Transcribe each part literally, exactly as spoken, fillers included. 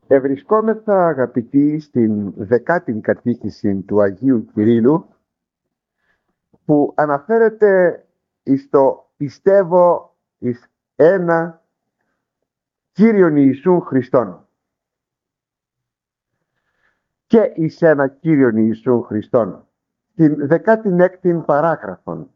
Ευρισκόμεθα, αγαπητοί, στην δεκάτη κατήχηση του Αγίου Κυρίλλου, που αναφέρεται εις το πιστεύω εις ένα Κύριον Ιησού Χριστόν και εις ένα Κύριον Ιησού Χριστόν, στην δεκάτη έκτη παράγραφον.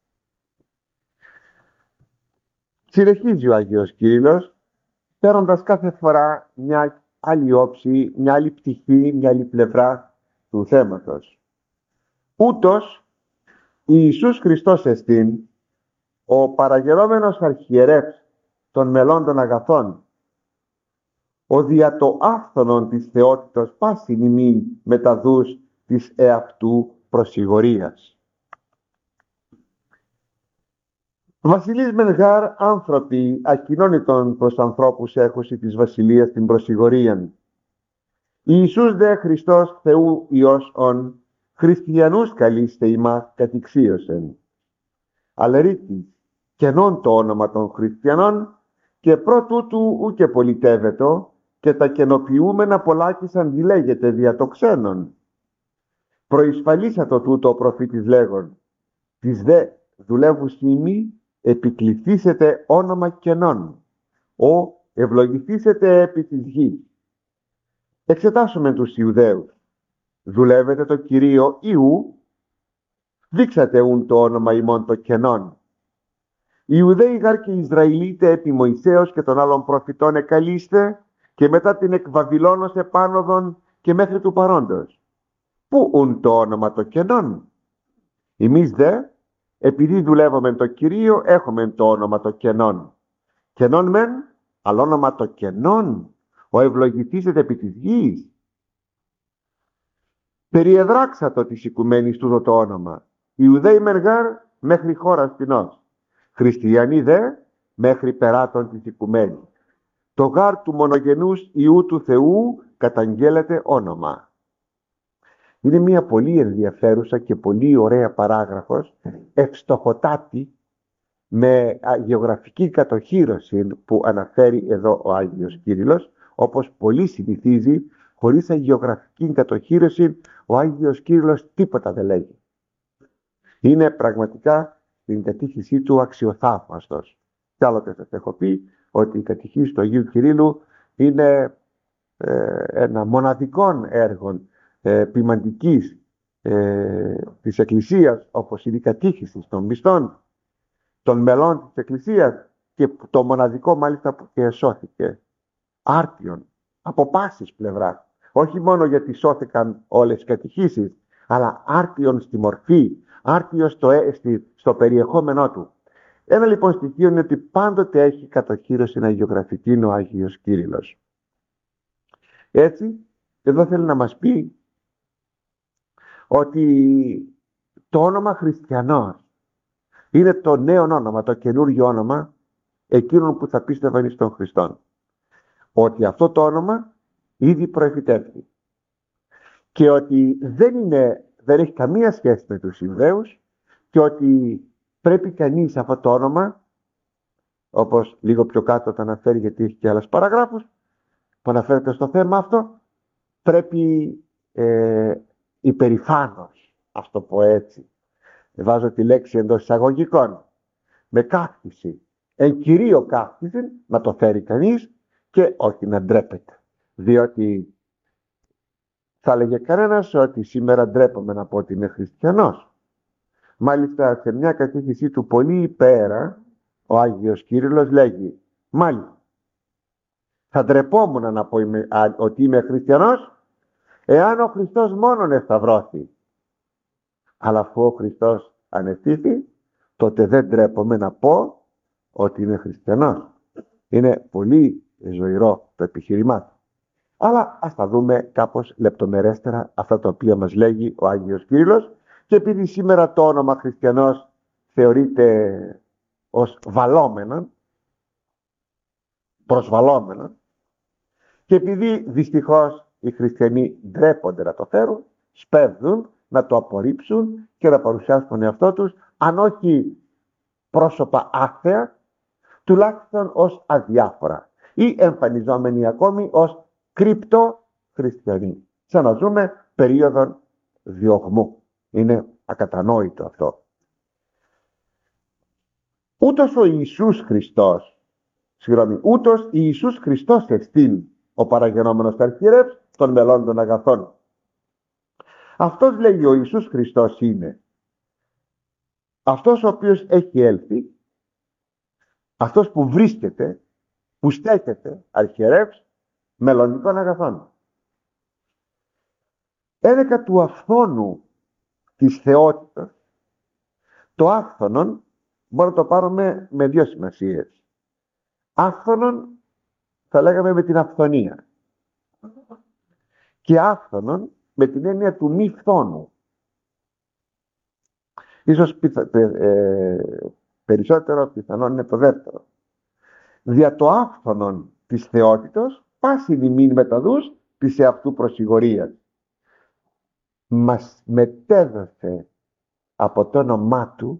Συνεχίζει ο Άγιος Κύριλλος, παίρνοντας κάθε φορά μια άλλη όψη, μια άλλη πτυχή, μια άλλη πλευρά του θέματος. Ούτως Ιησούς Χριστός εστίν, ο παραγερόμενος αρχιερεύς των μελών των αγαθών, ο δια το άφθονον της θεότητος πάσιν ημίν μεταδούς της εαυτού προσηγορίας. Βασιλείς μεν γάρ άνθρωποι ακοινώνητον προς ανθρώπους έχουσι της βασιλείας την προσηγορίαν. Ιησούς δε Χριστός Θεού Υιός ον, χριστιανούς καλείστε ημάς κατηξίωσεν. Αλερίτη κενών το όνομα των χριστιανών και προ τούτου ουκε πολιτεύετο και τα κενοποιούμενα πολλάκις αντιλέγεται δια το ξένον. Προεισφαλίσατο τούτο ο προφήτης λέγον, της δε δουλεύουσι ημί επικληθήσετε όνομα κενών, ο ευλογηθήσετε επί της γης. Εξετάσουμε τους Ιουδαίους. Δουλεύετε το Κυρίο Ιού, δείξατε ούν το όνομα ημών το κενών. Οι Ιουδαίοι γάρ και οι Ισραηλίτε επί Μωυσέως και των άλλων προφητών εκαλείστε και μετά την εκ Βαβυλώνος επάνωδον και μέχρι του παρόντος. Πού ούν το όνομα το κενών? Εμείς δε, επειδή δουλεύουμε το Κυρίο, έχουμε το όνομα το κενών. Κενών μεν, αλλά όνομα το κενών, ο ευλογηθήσετε επί της γης. Περιεδράξατο της οικουμένης τούτο το όνομα. Ιουδαίοι μεν γάρ μέχρι χώρας ποινός. Χριστιανοί δε μέχρι περάτων της οικουμένης. Το γάρ του μονογενούς Υιού του Θεού καταγγέλλεται όνομα. Είναι μια πολύ ενδιαφέρουσα και πολύ ωραία παράγραφος, ευστοχοτάτη, με γεωγραφική κατοχύρωση που αναφέρει εδώ ο Άγιος Κύριλλος, όπως πολύ συνηθίζει, χωρίς γεωγραφική κατοχύρωση ο Άγιος Κύριλλος τίποτα δεν λέγει. Είναι πραγματικά την κατήχησή του αξιοθαύμαστος. Κι άλλοτε σας έχω πει ότι η κατηχήση του Αγίου Κυρίλλου είναι ε, ένα μοναδικό έργο ε, ποιμαντικής ε, της Εκκλησίας, όπως είναι η κατήχηση των μισθών των μελών της Εκκλησίας, και το μοναδικό μάλιστα που και εσώθηκε άρτιον από πάσης πλευράς. Όχι μόνο γιατί σώθηκαν όλες οι κατηχήσεις, αλλά άρτιον στη μορφή, άρτιο στο, στο περιεχόμενό του. Ένα λοιπόν στοιχείο είναι ότι πάντοτε έχει κατοχύρωση αγιογραφική ο Άγιος Κύριλλος. Έτσι, εδώ θέλει να μας πει ότι το όνομα Χριστιανός είναι το νέο όνομα, το καινούργιο όνομα εκείνων που θα πίστευαν εις τον Χριστόν. Ότι αυτό το όνομα ήδη προεφητεύθη και ότι δεν, είναι, δεν έχει καμία σχέση με τους Ιουδαίους και ότι πρέπει κανείς αυτό το όνομα, όπως λίγο πιο κάτω το αναφέρει γιατί έχει και άλλες παραγράφους που αναφέρεται στο θέμα αυτό, πρέπει ε, υπερηφάνος, ας το πω έτσι, βάζω τη λέξη εντός εισαγωγικών, με κάφτιση, εν κυρίω κάφτιση, να το φέρει κανείς και όχι να ντρέπεται. Διότι θα έλεγε κανένας ότι σήμερα ντρέπομαι να πω ότι είμαι χριστιανός. Μάλιστα σε μια κατήχησή του πολύ υπέρα, ο Άγιος Κύριλλος λέγει, μάλιστα θα ντρεπόμουν να πω είμαι, α, ότι είμαι χριστιανός εάν ο Χριστός μόνον εσταυρώθη. Αλλά αφού ο Χριστός ανεστήθη, τότε δεν ντρέπομαι να πω ότι είμαι χριστιανός. Είναι πολύ ζωηρό το επιχείρημά του. Αλλά ας τα δούμε κάπως λεπτομερέστερα αυτά τα οποία μας λέγει ο Άγιος Κύριλλος, και επειδή σήμερα το όνομα χριστιανός θεωρείται ως βαλόμενο, προσβαλόμενο, και επειδή δυστυχώς οι χριστιανοί ντρέπονται να το φέρουν, σπέβδουν να το απορρίψουν και να παρουσιάσουν τον εαυτό τους, αν όχι πρόσωπα άθεα, τουλάχιστον ως αδιάφορα ή εμφανιζόμενοι ακόμη ως κρυπτοχριστιανοί. Σαν να ζούμε περίοδο διωγμού. Είναι ακατανόητο αυτό. Ούτως ο Ιησούς Χριστός, συγγνώμη, ούτως Ιησούς Χριστός εστίν ο παραγενόμενος αρχιερεύς των μελών των αγαθών. Αυτός, λέει, ο Ιησούς Χριστός είναι αυτός ο οποίος έχει έλθει, αυτός που βρίσκεται, που στέκεται αρχιερεύς μελλοντικών αγαθών. Ένεκα του αυθόνου της θεότητας, το άφθονον μπορούμε να το πάρουμε με δύο σημασίες. Άφθονον θα λέγαμε με την αυθονία και άφθονον με την έννοια του μη φθόνου. Ίσως πιθα, ε, περισσότερο πιθανόν είναι το δεύτερο. Δια το άφθονον της θεότητος πάσιν ημίν μεταδούς της εαυτού προσηγορίας. Μας μετέδωσε από το όνομά του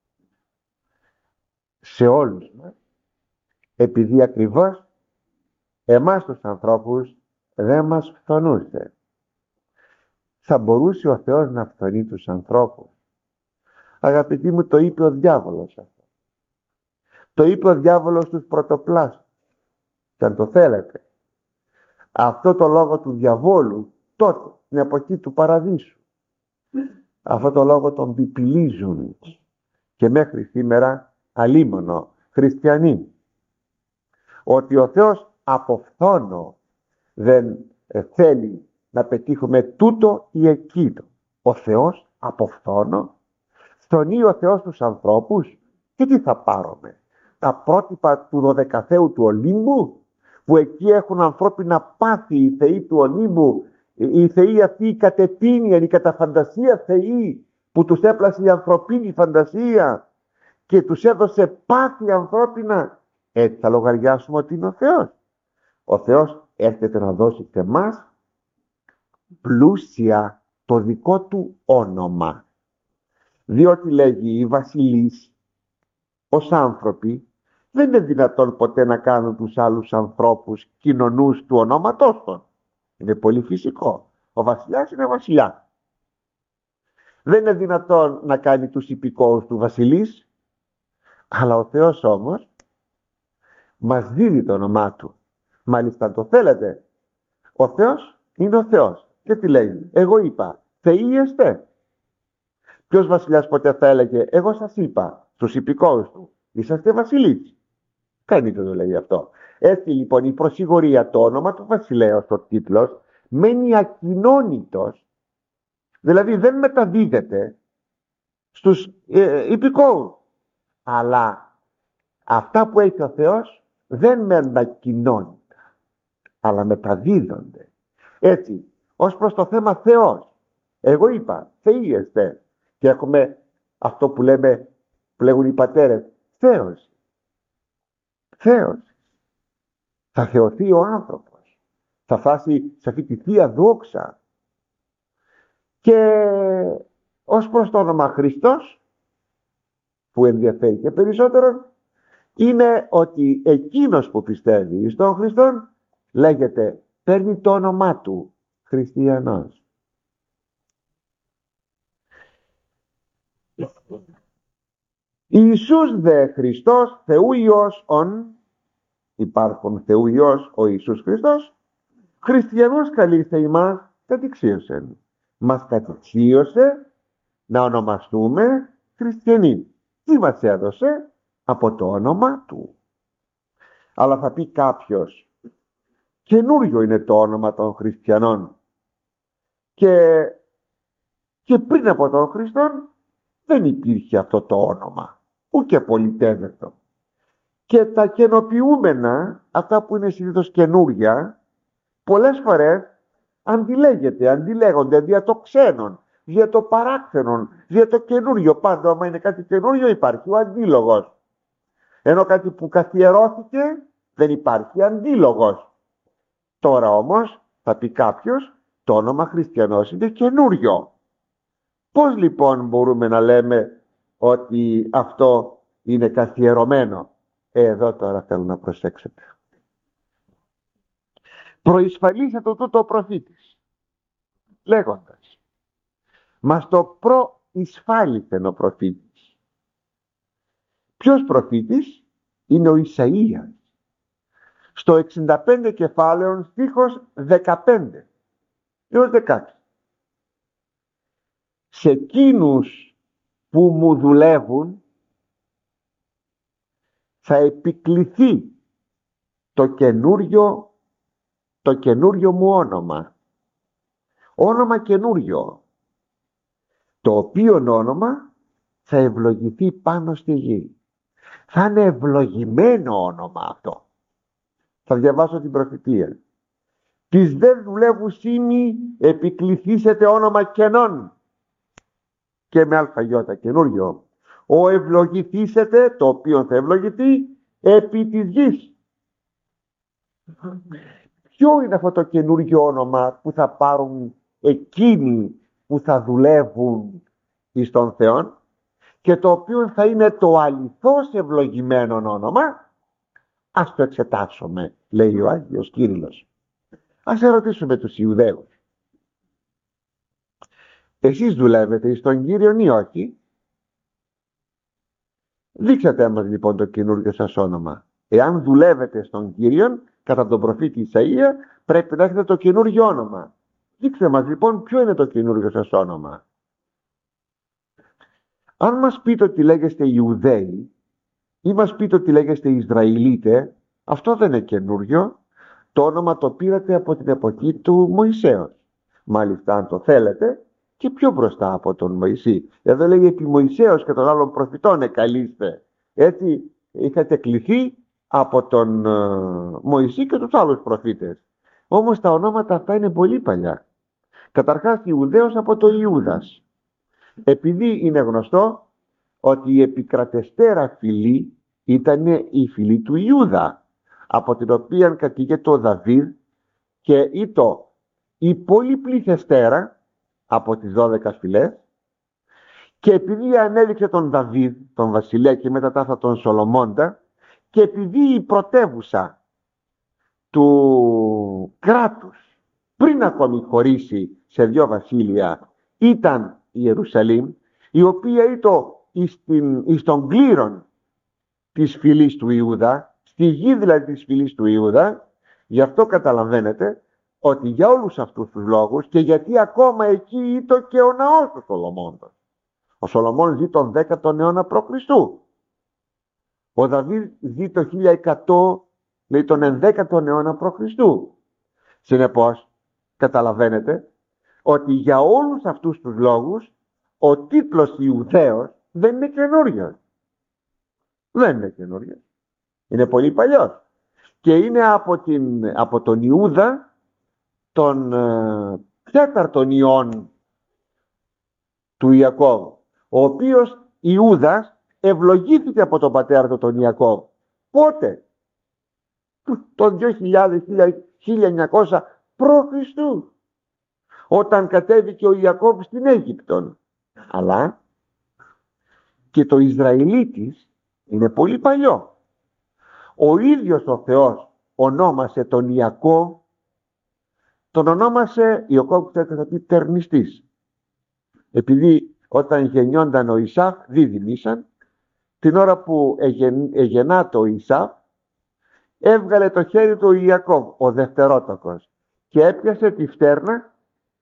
σε όλους μας, επειδή ακριβώς εμάς τους ανθρώπους δεν μας φθονούσε. Θα μπορούσε ο Θεός να φθονεί τους ανθρώπους? Αγαπητοί μου, το είπε ο διάβολος αυτό. Το είπε ο διάβολος στους πρωτοπλάστους. Και αν το θέλετε, αυτό το λόγο του διαβόλου τότε, την εποχή του παραδείσου, αυτό το λόγο τον πιπιλίζουν και μέχρι σήμερα αλίμονο χριστιανοί, ότι ο Θεός από φθόνο δεν θέλει να πετύχουμε τούτο ή εκείνο. Ο Θεός από φθόνο φθονεί ο Θεός τους ανθρώπους και τι θα πάρουμε? Τα πρότυπα του δωδεκαθαίου του Ολύμπου, που εκεί έχουν ανθρώπινα πάθη οι θεοί του Ολύμπου, οι θεοί αυτοί οι κατεπίνιαν, η καταφαντασία θεοί που τους έπλασε η ανθρωπίνη φαντασία και τους έδωσε πάθη ανθρώπινα. Έτσι θα λογαριάσουμε ότι είναι ο Θεός? Ο Θεός έρχεται να δώσει σε εμάς πλούσια το δικό του όνομα. Διότι, λέγει, οι βασιλείς ως άνθρωποι δεν είναι δυνατόν ποτέ να κάνουν τους άλλους ανθρώπους κοινωνούς του ονόματός των. Είναι πολύ φυσικό. Ο βασιλιάς είναι βασιλιά. Δεν είναι δυνατόν να κάνει τους υπηκόους του βασιλείς, αλλά ο Θεός όμως μας δίδει το όνομά του. Μάλιστα, αν το θέλετε, ο Θεός είναι ο Θεός. Και τι λέει? Εγώ είπα, θεοί είστε. Ποιος βασιλιάς ποτέ θα έλεγε, εγώ σας είπα στους υπηκόους του, είσαστε βασιλείς? Κανείς δεν το λέει αυτό. Έτσι λοιπόν η προσηγορία, το όνομα του βασιλέως, ο τίτλος, μένει ακοινώνητος, δηλαδή δεν μεταδίδεται στους ε, υπηκόους. Αλλά αυτά που έχει ο Θεός δεν μένουν ακοινώνητα, αλλά μεταδίδονται. Έτσι, ως προς το θέμα Θεός, εγώ είπα, θεοί είστε. Και έχουμε αυτό που λέμε, που λέγουν οι πατέρες, θέωση. Θέωση. Θα θεωθεί ο άνθρωπος. Θα φτάσει σε αυτή τη θεία δόξα. Και ως προς το όνομα Χριστός, που ενδιαφέρει και περισσότερο, είναι ότι εκείνος που πιστεύει στον Χριστόν λέγεται, παίρνει το όνομά του χριστιανός. Ιησούς δε Χριστός Θεού Υιός ον, υπάρχουν Θεού Υιός ο Ιησούς Χριστός, χριστιανός καλείστε ημάς κατηξίωσεν. Μας κατηξίωσε να ονομαστούμε χριστιανοί. Τι μας έδωσε? Από το όνομα του. Αλλά θα πει κάποιος, καινούριο είναι το όνομα των χριστιανών. Και, και πριν από τον Χριστόν δεν υπήρχε αυτό το όνομα, ούτε πολυτέλευτο. Και τα καινοποιούμενα, αυτά που είναι συνήθως καινούρια, πολλές φορές αντιλέγεται, αντιλέγονται δια το ξένον, δια το παράξενον, δια το καινούριο. Πάντα, άμα είναι κάτι καινούριο, υπάρχει ο αντίλογος. Ενώ κάτι που καθιερώθηκε, δεν υπάρχει αντίλογος. Τώρα όμως, θα πει κάποιος, το όνομα χριστιανός είναι καινούριο. Πώς λοιπόν μπορούμε να λέμε ότι αυτό είναι καθιερωμένο? Ε, εδώ τώρα θέλω να προσέξετε. προεισφαλίσατο τούτο ο προφήτης, λέγοντας, μας το προεισφάλιθεν ο προφήτης. Ποιος προφήτης? Είναι ο Ισαΐας, στο εξήντα πέντε κεφάλαιο στίχος δεκαπέντε έως δεκαέξι. Σε εκείνους που μου δουλεύουν θα επικληθεί το καινούριο, το καινούριο μου όνομα, όνομα καινούριο, το οποίο όνομα θα ευλογηθεί πάνω στη γη. Θα είναι ευλογημένο όνομα αυτό. Θα διαβάσω την προφητεία. Τις δεν δουλεύου σήμη επικληθήσετε όνομα καινών, και με αλφαγιώτα καινούριο. Ο ευλογηθήσετε, το οποίο θα ευλογηθεί επί της γης. Ποιο είναι αυτό το καινούριο όνομα που θα πάρουν εκείνοι που θα δουλεύουν εις τον Θεόν και το οποίο θα είναι το αληθώς ευλογημένο όνομα? Ας το εξετάσουμε, λέει ο Άγιος Κύριλλος. Ας ερωτήσουμε τους Ιουδαίους. Εσείς δουλεύετε εις τον Κύριον ή όχι? Δείξατε μας λοιπόν το καινούργιο σας όνομα. Εάν δουλεύετε στον Κύριον, κατά τον προφήτη Ισαΐα, πρέπει να έχετε το καινούργιο όνομα. Δείξτε μας λοιπόν ποιο είναι το καινούργιο σας όνομα. Αν μας πείτε ότι λέγεστε Ιουδαίοι ή μας πείτε ότι λέγεστε Ισραηλίτε, αυτό δεν είναι καινούργιο. Το όνομα το πήρατε από την εποχή του Μωυσέως. Μάλιστα, αν το θέλετε, και πιο μπροστά από τον Μωυσή. Εδώ λέει επί Μωυσέως και των άλλων προφητών εκαλείστε. Έτσι είχατε κληθεί από τον uh, Μωυσή και τους άλλους προφήτες. Όμως τα ονόματα αυτά είναι πολύ παλιά. Καταρχάς Ιουδαίος από το Ιούδας. Επειδή είναι γνωστό ότι η επικρατεστέρα φυλή ήταν η φυλή του Ιούδα, από την οποία κατήγεται ο Δαβίδ, και ήτο η πολυπληθεστέρα από τις δώδεκα φυλές, και επειδή ανέληξε τον Δαβίδ, τον βασιλέα, και μετά τάφα τον Σολομώντα, και επειδή η πρωτεύουσα του κράτους πριν ακόμη χωρίσει σε δύο βασίλεια ήταν η Ιερουσαλήμ, η οποία ήταν εις τον κλήρον της φυλής του Ιούδα, στη γη δηλαδή της φυλής του Ιούδα. Γι' αυτό καταλαβαίνετε ότι για όλους αυτούς τους λόγους, και γιατί ακόμα εκεί ήταν και ο ναός του Σολομώντος. Ο Σολομών ζει τον δέκατο αιώνα π.Χ. Ο Δαβίδ ζει το χίλια εκατό, λέει, τον ενδέκατο αιώνα π.Χ. Συνεπώς καταλαβαίνετε ότι για όλους αυτούς τους λόγους ο τίτλος Ιουδαίος δεν είναι καινούριος. Δεν είναι καινούριος. Είναι πολύ παλιός. Και είναι από, την, από τον Ιούδα, τον ε, τέταρτον ιών του Ιακώβ, ο οποίος Ιούδας ευλογήθηκε από τον πατέρα του τον Ιακώβ. Πότε? Το δύο χιλιάδες, χίλια εννιακόσια π.Χ. όταν κατέβηκε ο Ιακώβ στην Αίγυπτον. Αλλά και το Ισραηλίτης είναι πολύ παλιό. Ο ίδιος ο Θεός ονόμασε τον Ιακώβ, τον ονόμασε, Ιακώβ θα πει τερνιστής, επειδή όταν γεννιόνταν ο Ισαύ δίδυμησαν, την ώρα που εγεν, εγεννάτο ο Ισαύ, έβγαλε το χέρι του ο Ιακώβ, ο δευτερότοκος, και έπιασε τη φτέρνα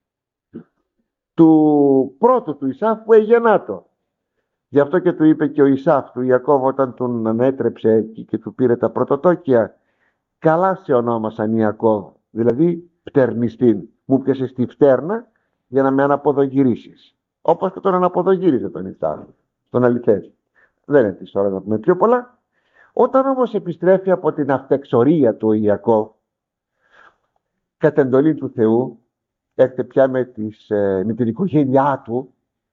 του πρώτου του Ισαύ που εγεννάτο. Γι' αυτό και του είπε και ο Ισαύ του Ιακώβ όταν τον ανέτρεψε και του πήρε τα πρωτοτόκια, καλά σε ονόμασαν Ιακώβ, δηλαδή πτερνιστήν, μου πιάσε στη φτέρνα για να με αναποδογυρίσεις. Όπως και τον αναποδογύριζε τον Ισαύ, τον αληθές. Δεν είναι της ώρα να πούμε πιο πολλά. Όταν όμως επιστρέφει από την αυτεξορία του Ιακώβ, κατ' εντολή του Θεού, έρχεται πια με, τις, με την οικογένειά του,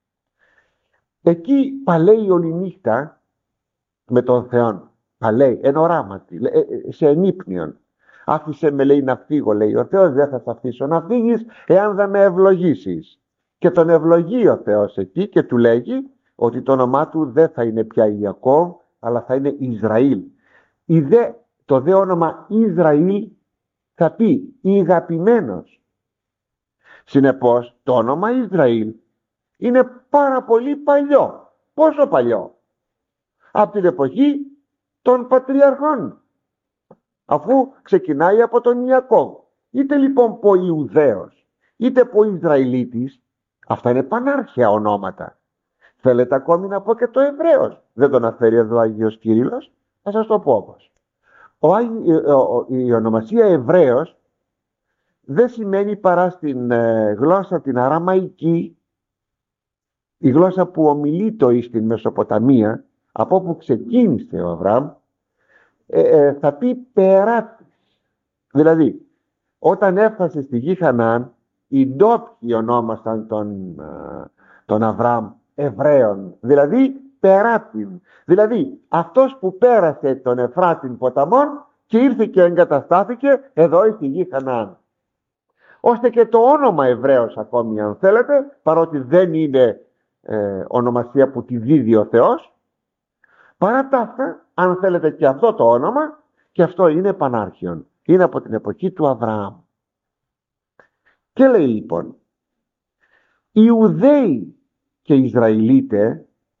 εκεί παλέει όλη νύχτα με τον Θεό. Παλέει, εν οράματι, σε ενύπνιον. Άφησε με, λέει, να φύγω, λέει ο Θεός, δεν θα σε αφήσω να φύγεις εάν δεν με ευλογήσεις. Και τον ευλογεί ο Θεός εκεί και του λέγει ότι το όνομά του δεν θα είναι πια Ιακώβ, αλλά θα είναι Ισραήλ. Η δε, το δε όνομα Ισραήλ θα πει ηγαπημένος. Συνεπώς το όνομα Ισραήλ είναι πάρα πολύ παλιό. Πόσο παλιό? Από την εποχή των πατριαρχών, αφού ξεκινάει από τον Ιακώβ. Είτε λοιπόν πω Ιουδαίος, είτε πω Ισραηλίτης, αυτά είναι πανάρχαια ονόματα. Θέλετε ακόμη να πω και το Εβραίος? Δεν τον αναφέρει εδώ ο Άγιος Κύριλλος, θα σας το πω όμως. Ο, ο, η ονομασία Εβραίος δεν σημαίνει παρά στην ε, γλώσσα την αραμαϊκή, η γλώσσα που ομιλείτο εις την Μεσοποταμία, από όπου ξεκίνησε ο Αβραάμ, ε, ε, θα πει περάτης. Δηλαδή, όταν έφτασε στη γη Χαναάν, οι ντόπιοι ονόμασαν τον, ε, τον Αβραάμ Εβραίων, δηλαδή περάτην. Δηλαδή, αυτός που πέρασε τον Εφράτην ποταμόν και ήρθε και εγκαταστάθηκε εδώ στη γη Χαναάν. Ώστε και το όνομα Εβραίος ακόμη, αν θέλετε, παρότι δεν είναι ε, ονομασία που τη δίδει ο Θεός, παρά τα αυτά, αν θέλετε, και αυτό το όνομα, και αυτό είναι πανάρχιον. Είναι από την εποχή του Αβραάμ. Και λέει λοιπόν, οι Ιουδαίοι και οι Ισραηλίτες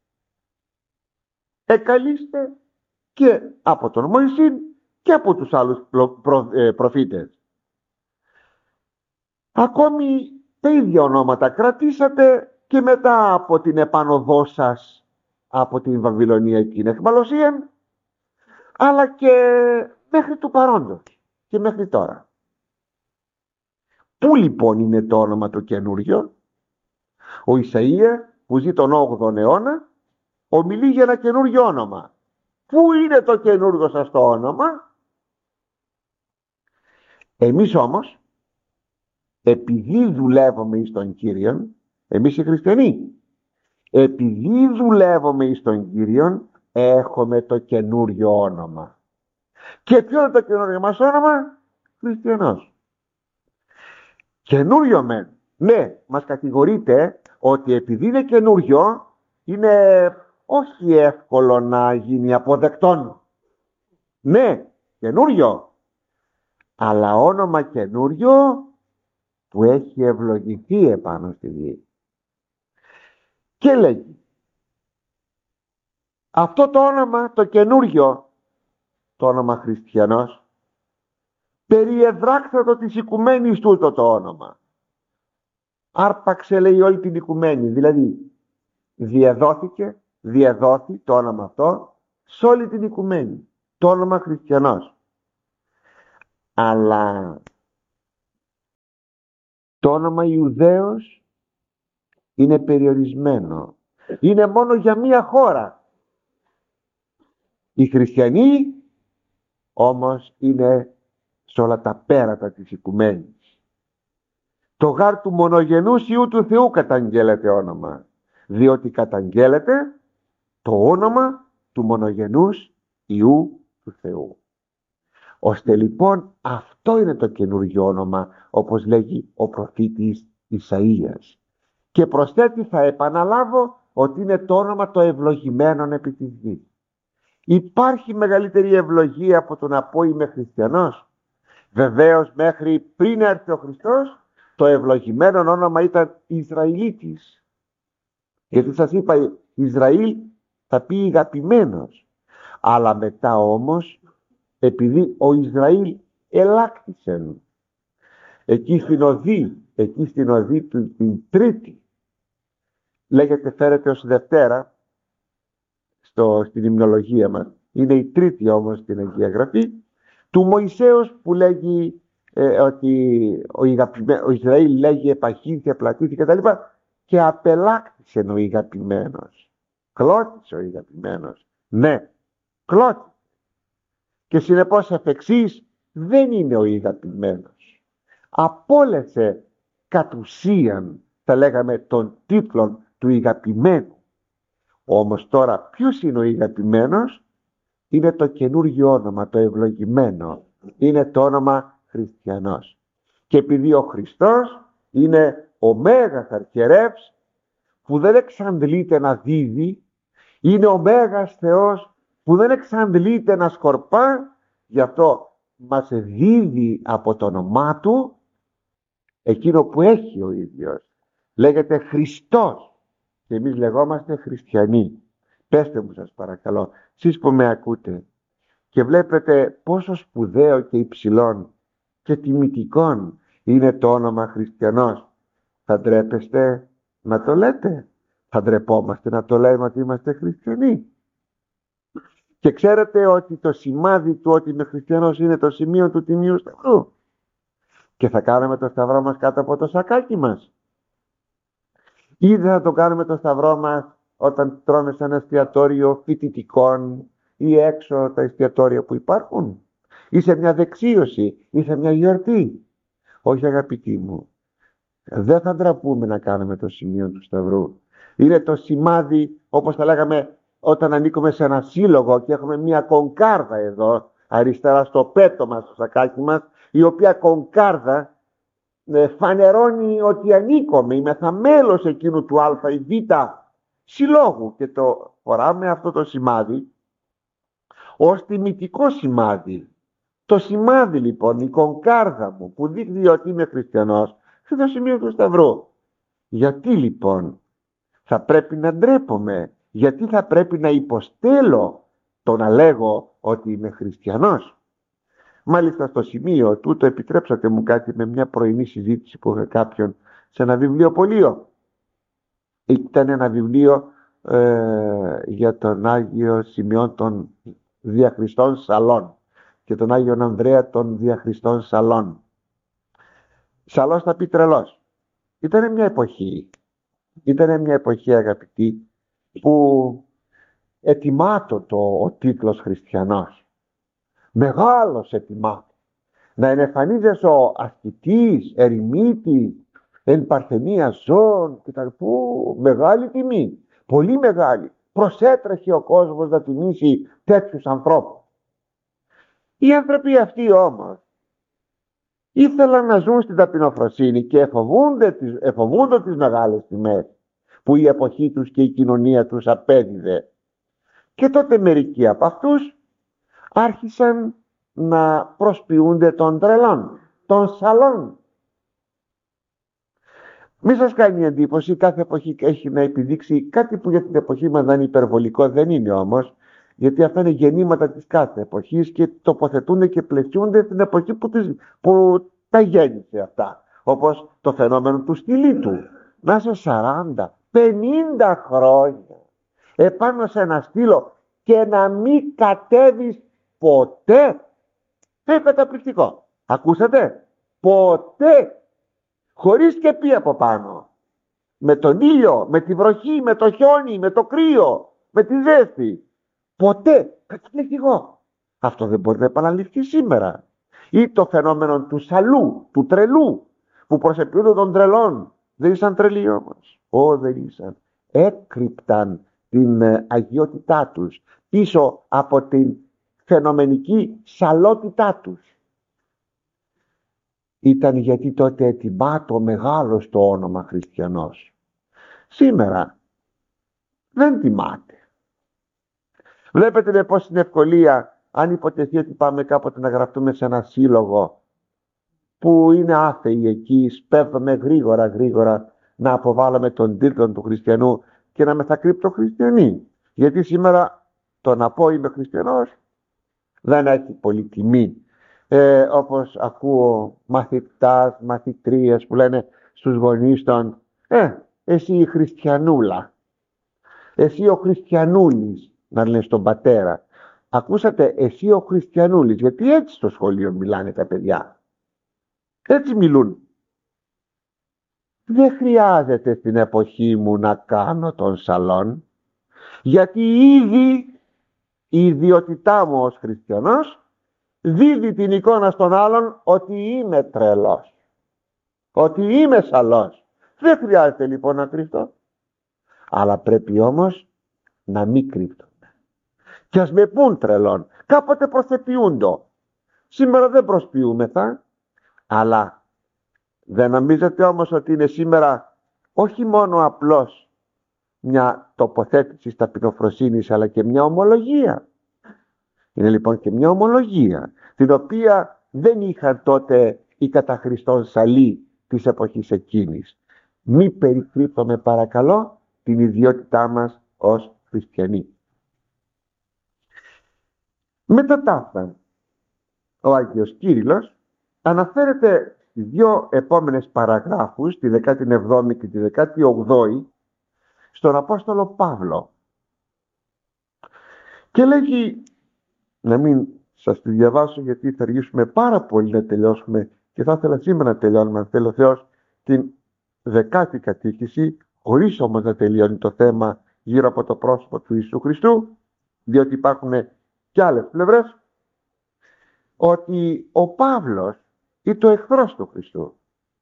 εκαλείστε και από τον Μωυσήν και από τους άλλους προ, προ, ε, προφήτες. Ακόμη τα ίδια ονόματα κρατήσατε και μετά από την επάνωδό σας από την Βαβυλωνιακή εχμαλωσία, αλλά και μέχρι του παρόντος και μέχρι τώρα. Πού λοιπόν είναι το όνομα το καινούριο? Ο Ισαΐα που ζει τον όγδοο αιώνα ομιλεί για ένα καινούριο όνομα. Πού είναι το καινούριο σας το όνομα? Εμείς όμως, επειδή δουλεύουμε εις τον Κύριον, εμείς οι χριστιανοί, επειδή δουλεύουμε εις τον Κύριον, έχουμε το καινούριο όνομα. Και ποιο είναι το καινούριο μας όνομα? Χριστιανός. Καινούριο μεν. Ναι, μας κατηγορείτε ότι επειδή είναι καινούριο, είναι όχι εύκολο να γίνει αποδεκτόν. Ναι, καινούριο. Αλλά όνομα καινούριο που έχει ευλογηθεί επάνω στη γη. Και λέγει, αυτό το όνομα το καινούριο, το όνομα Χριστιανός, περιεδράξατο της οικουμένης τούτο το όνομα. Άρπαξε, λέει, όλη την οικουμένη, δηλαδή διαδόθηκε, διαδόθη το όνομα αυτό σε όλη την οικουμένη, το όνομα Χριστιανός. Αλλά το όνομα Ιουδαίος είναι περιορισμένο. Είναι μόνο για μία χώρα. Οι χριστιανοί όμως είναι σε όλα τα πέρατα της οικουμένης. Το γάρ του μονογενούς Υιού του Θεού καταγγέλλεται όνομα, διότι καταγγέλλεται το όνομα του μονογενούς Υιού του Θεού. Ώστε λοιπόν αυτό είναι το καινούργιο όνομα, όπως λέγει ο προφήτης Ισαΐας. Και προσθέτει, θα επαναλάβω, ότι είναι το όνομα το ευλογημένον επί της γης. Υπάρχει μεγαλύτερη ευλογία από το να πω είμαι χριστιανός? Βεβαίως, μέχρι πριν έρθει ο Χριστός, το ευλογημένο όνομα ήταν Ισραηλίτης. Γιατί σας είπα, Ισραήλ θα πει αγαπημένος. Αλλά μετά όμως, επειδή ο Ισραήλ ελάκτησεν, εκεί στην οδή, εκεί στην οδή του, την τρίτη, λέγεται, φέρεται ως Δευτέρα στο, στην υμνολογία μας, είναι η τρίτη όμως στην Αγία Γραφή, του Μωυσέως που λέγει ε, ότι ο, ο Ισραήλ λέγει επαχύνθη, επλατήθη κτλ. Και απελάκτησε ο ηγαπημένος. Κλώτησε ο ηγαπημένος. Ναι, κλώτησε. Και συνεπώς εφ' εξής δεν είναι ο ηγαπημένος. Απόλεσε κατ' ουσίαν, θα λέγαμε, των τίτλων του ηγαπημένου. Όμως τώρα ποιος είναι ο ηγαπημένος? Είναι το καινούργιο όνομα, το ευλογημένο. Είναι το όνομα Χριστιανός. Και επειδή ο Χριστός είναι ο Μέγας Αρχιερεύς που δεν εξαντλείται να δίδει, είναι ο Μέγας Θεός που δεν εξαντλείται να σκορπά, γι' αυτό μας δίδει από το όνομά του εκείνο που έχει ο ίδιος. Λέγεται Χριστός και εμείς λεγόμαστε χριστιανοί. Πέστε μου σας παρακαλώ, εσείς που με ακούτε και βλέπετε πόσο σπουδαίο και υψηλόν και τιμητικόν είναι το όνομα χριστιανός, θα ντρέπεστε να το λέτε? Θα ντρεπόμαστε να το λέμε ότι είμαστε χριστιανοί? Και ξέρετε ότι το σημάδι του ότι είμαι χριστιανός είναι το σημείο του Τιμίου Σταυρού. Και θα κάνουμε το σταυρό μας κάτω από το σακάκι μας? Ή δεν θα το κάνουμε το σταυρό μας όταν τρώμε σε ένα εστιατόριο φοιτητικών ή έξω τα εστιατόρια που υπάρχουν, ή σε μια δεξίωση ή σε μια γιορτή? Όχι αγαπητοί μου, δεν θα ντραπούμε να κάνουμε το σημείο του σταυρού. Είναι το σημάδι, όπως θα λέγαμε όταν ανήκουμε σε ένα σύλλογο και έχουμε μια κονκάρδα εδώ αριστερά στο πέτωμα, στο σακάκι μας, η οποία κονκάρδα ε, φανερώνει ότι ανήκουμε, είμαι θα μέλος εκείνου του α ή β συλλόγου, και το φοράμε αυτό το σημάδι ως τιμητικό σημάδι. Το σημάδι λοιπόν, η κονκάρδα μου που δείχνει ότι είμαι χριστιανός, στο το σημείο του σταυρού. Γιατί λοιπόν θα πρέπει να ντρέπομαι? Γιατί θα πρέπει να υποστέλω το να λέγω ότι είμαι χριστιανός? Μάλιστα στο σημείο τούτο επιτρέψατε μου κάτι με μια πρωινή συζήτηση που είχα κάποιον σε ένα βιβλιοπωλείο. Ήταν ένα βιβλίο ε, για τον Άγιο Σημειών των Διαχριστών Σαλών και τον Άγιον Ανδρέα των Διαχριστών Σαλών. Σαλός θα πει τρελός. Ήταν μια εποχή, ήταν μια εποχή αγαπητή, που ετοιμάτω το ο τίτλος χριστιανός. Μεγάλος ετοιμάτω. Να ενεφανίζεσαι ο ασκητής, ερημίτης, εν παρθενία ζώων κτλ. Μεγάλη τιμή, πολύ μεγάλη. Προσέτρεχε ο κόσμος να τιμήσει τέτοιους ανθρώπους. Οι άνθρωποι αυτοί όμως ήθελαν να ζουν στην ταπεινοφροσύνη και εφοβούνται τις, εφοβούνται τις μεγάλες τιμές που η εποχή τους και η κοινωνία τους απέδιδε. Και τότε μερικοί από αυτούς άρχισαν να προσποιούνται των τρελών, των σαλών. Μη σας κάνει εντύπωση, κάθε εποχή έχει να επιδείξει κάτι που για την εποχή μας να είναι υπερβολικό, δεν είναι όμως, γιατί αυτά είναι γεννήματα της κάθε εποχής και τοποθετούνται και πλαισιούνται στην εποχή που, τις, που τα γέννησε αυτά. Όπως το φαινόμενο του στυλίτου. Να είσαι σαράντα, πενήντα χρόνια επάνω σε ένα στήλο και να μην κατέβεις ποτέ. Είναι καταπληκτικό. Ακούσατε? Ποτέ. Χωρίς σκεπή από πάνω. Με τον ήλιο, με τη βροχή, με το χιόνι, με το κρύο, με τη ζέστη. Ποτέ. Καταπληκτικό. Αυτό δεν μπορεί να επαναληφθεί σήμερα. Ή το φαινόμενο του σαλού, του τρελού, που προσεποιούνται των τρελών. Δεν ήσαν τρελοί όμως. Ω, δεν ήσαν. Έκρυπταν την ε, αγιότητά τους πίσω από την φαινομενική σαλότητά τους. Ήταν γιατί τότε ετοιμάτο μεγάλο στο όνομα χριστιανός. Σήμερα δεν τιμάται. Βλέπετε με πόση ευκολία, αν υποτεθεί ότι πάμε κάποτε να γραφτούμε σε ένα σύλλογο που είναι άθεοι εκεί, σπέβδουμε γρήγορα γρήγορα να αποβάλουμε τον τίτλο του χριστιανού και να μεθακρύπτω χριστιανοί. Γιατί σήμερα το να πω είμαι χριστιανός δεν έχει πολύ τιμή. Ε, όπως ακούω μαθητάς, μαθητρίες που λένε στους γονείς των «Ε, εσύ η χριστιανούλα, εσύ ο χριστιανούλης», να λένε στον πατέρα. Ακούσατε, εσύ ο χριστιανούλης, γιατί έτσι στο σχολείο μιλάνε τα παιδιά. Έτσι μιλούν. Δεν χρειάζεται στην εποχή μου να κάνω τον σαλόν, γιατί ήδη η ιδιότητά μου ως χριστιανός δίδει την εικόνα στον άλλον ότι είμαι τρελός, ότι είμαι σαλός. Δεν χρειάζεται λοιπόν να κρυφτώ, αλλά πρέπει όμως να μην κρύφτομαι. Και ας με πουν τρελόν, κάποτε προσεποιούντο. Σήμερα δεν προσποιούμεθα, αλλά δεν νομίζετε όμως ότι είναι σήμερα όχι μόνο απλώς μια τοποθέτηση ταπεινοφροσύνης, αλλά και μια ομολογία. Είναι λοιπόν και μια ομολογία, την οποία δεν είχαν τότε οι κατά Χριστόν σαλοί της εποχής εκείνης. Μη περικρύπτουμε παρακαλώ την ιδιότητά μας ως χριστιανοί. Μετά τα αυτά, ο Άγιος Κύριλλος αναφέρεται στις δύο επόμενες παραγράφους, τη δεκάτη εβδόμη και τη δεκάτη όγδοη, στον Απόστολο Παύλο. Και λέγει, να μην σας τη διαβάσω γιατί θα αργήσουμε πάρα πολύ να τελειώσουμε και θα ήθελα σήμερα να τελειώνουμε, αν θέλει ο Θεός, την δεκάτη κατήχηση, χωρίς όμως να τελειώνει το θέμα γύρω από το πρόσωπο του Ιησού Χριστού, διότι υπάρχουν και άλλες πλευρές, ότι ο Παύλος ήταν το εχθρός του Χριστού.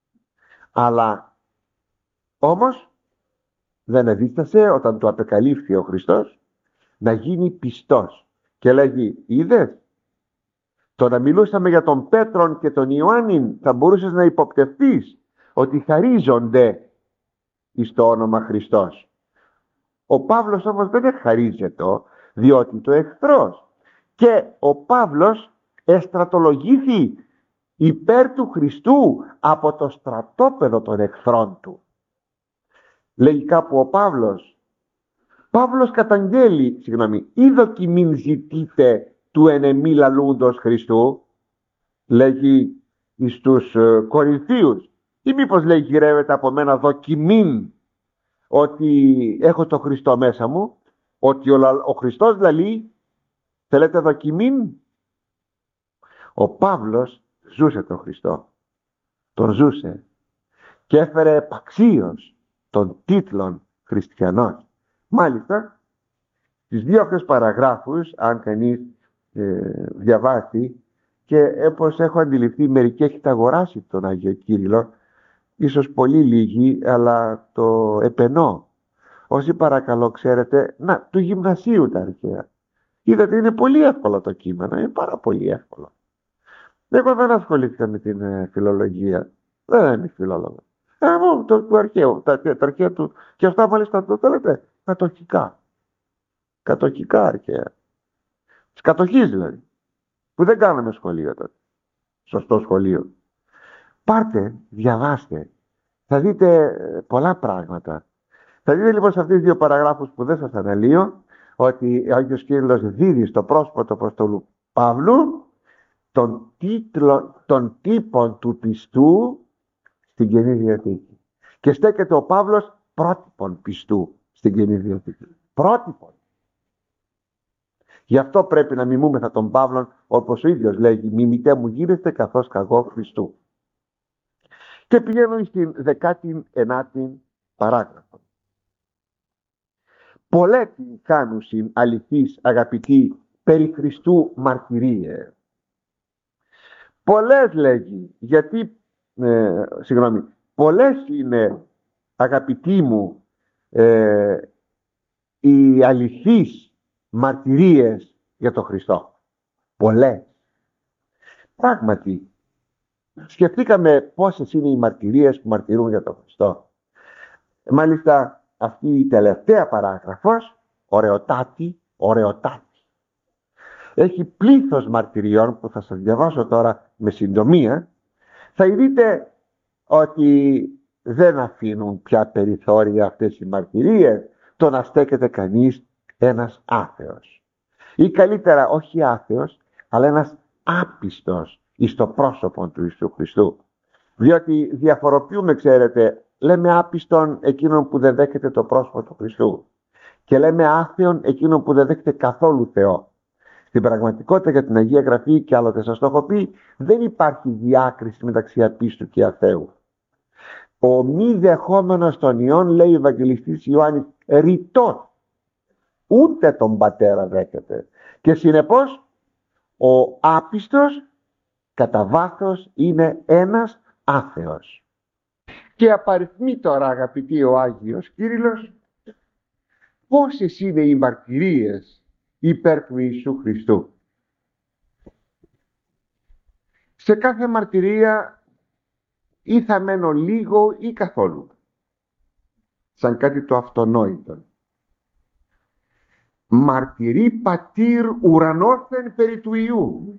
Αλλά όμως δεν εδίστασε όταν του απεκαλύφθη ο Χριστός να γίνει πιστός. Και λέγει, είδες, το να μιλούσαμε για τον Πέτρον και τον Ιωάννην θα μπορούσες να υποπτευθείς ότι χαρίζονται εις το όνομα Χριστός. Ο Παύλος όμως δεν χαρίζεται, διότι το εχθρός. Και ο Παύλος εστρατολογήθη υπέρ του Χριστού από το στρατόπεδο των εχθρών του. Λέγει κάπου ο Παύλος, Παύλος καταγγέλει, συγγνώμη, είδο κι μην ζητείτε του ενεμή λαλούντος Χριστού, λέγει εις τους ε, Κορινθίους, ή μήπως λέει γυρεύεται από μένα δοκιμήν ότι έχω το Χριστό μέσα μου, ότι ο, ο Χριστός λαλεί, θέλετε δοκιμήν. Ο Παύλος ζούσε τον Χριστό, τον ζούσε και έφερε επαξίως των τίτλων χριστιανός. Μάλιστα, στις δύο αυτές παραγράφους, αν κανείς ε, διαβάσει, και όπως έχω αντιληφθεί, μερικοί έχετε αγοράσει τον Άγιο Κύριλλο, ίσως πολύ λίγοι, αλλά το επενώ. Όσοι παρακαλώ ξέρετε, να, του γυμνασίου τα αρχαία. Είδατε, είναι πολύ εύκολο το κείμενο, είναι πάρα πολύ εύκολο. Εγώ δεν ασχολήθηκα με την ε, φιλολογία, δεν είμαι φιλόλογο. Εγώ το, το αρχαίο, τα, τα αρχαία του, και αυτά μάλιστα το θέλετε, κατοχικά. Κατοχικά αρχαία. Της κατοχής δηλαδή, που δεν κάναμε σχολείο τότε. Σωστό σχολείο. Πάρτε, διαβάστε, θα δείτε πολλά πράγματα. Θα δείτε λοιπόν σε αυτές τις δύο παραγράφους που δεν σας αναλύω, ότι ο Άγιος Κύριλλος δίδει στο πρόσωπο του Αποστόλου Παύλου τον τίτλο, των τύπων του πιστού στην Καινή Διαθήκη. Και στέκεται ο Παύλος πρότυπον πιστού στην Καινή Διαθήκη. Πρότυπον. Γι' αυτό πρέπει να μιμούμεθα τον Παύλον, όπως ο ίδιος λέγει, μιμητέ μου γίνεστε καθώς καγώ Χριστού. Και πηγαίνω στην δεκάτη ενάτη παράγραφο. Πολλέ την κάνουσιν αληθείς αγαπητοί περί Χριστού μαρτυρίε. Πολλές λέγει, γιατί, ε, συγγνώμη, πολλές είναι αγαπητοί μου ε, οι αληθείς μαρτυρίες για τον Χριστό. Πολλές. Πράγματι, σκεφτήκαμε πόσες είναι οι μαρτυρίες που μαρτυρούν για τον Χριστό. Μάλιστα, αυτή η τελευταία παράγραφος, ωραιοτάτη, ωραιοτάτη, έχει πλήθος μαρτυριών που θα σας διαβάσω τώρα με συντομία. Θα δείτε ότι δεν αφήνουν πια περιθώρια αυτές οι μαρτυρίες το να στέκεται κανείς ένας άθεος. Ή καλύτερα όχι άθεος, αλλά ένας άπιστος εις το πρόσωπο του Ιησού Χριστού. Διότι διαφοροποιούμε, ξέρετε, λέμε άπιστον εκείνον που δεν δέχεται το πρόσωπο του Χριστού και λέμε άθεον εκείνον που δεν δέχεται καθόλου Θεό. Στην πραγματικότητα, για την Αγία Γραφή, και άλλοτε σας το έχω πει, δεν υπάρχει διάκριση μεταξύ απίστου και αθέου. Ο μη δεχόμενος των ιών, λέει ο Ευαγγελιστής Ιωάννης, ρητός, ούτε τον πατέρα δέχεται. Και συνεπώς ο άπιστος κατά βάθος είναι ένας άθεος. Και απαριθμεί τώρα, αγαπητοί, ο Άγιος Κύριλλος πόσες είναι οι μαρτυρίες υπέρ του Ιησού Χριστού. Σε κάθε μαρτυρία ή θα μένω λίγο ή καθόλου, σαν κάτι το αυτονόητο. μαρτυρεί πατήρ ουρανόθεν περί του Υιού.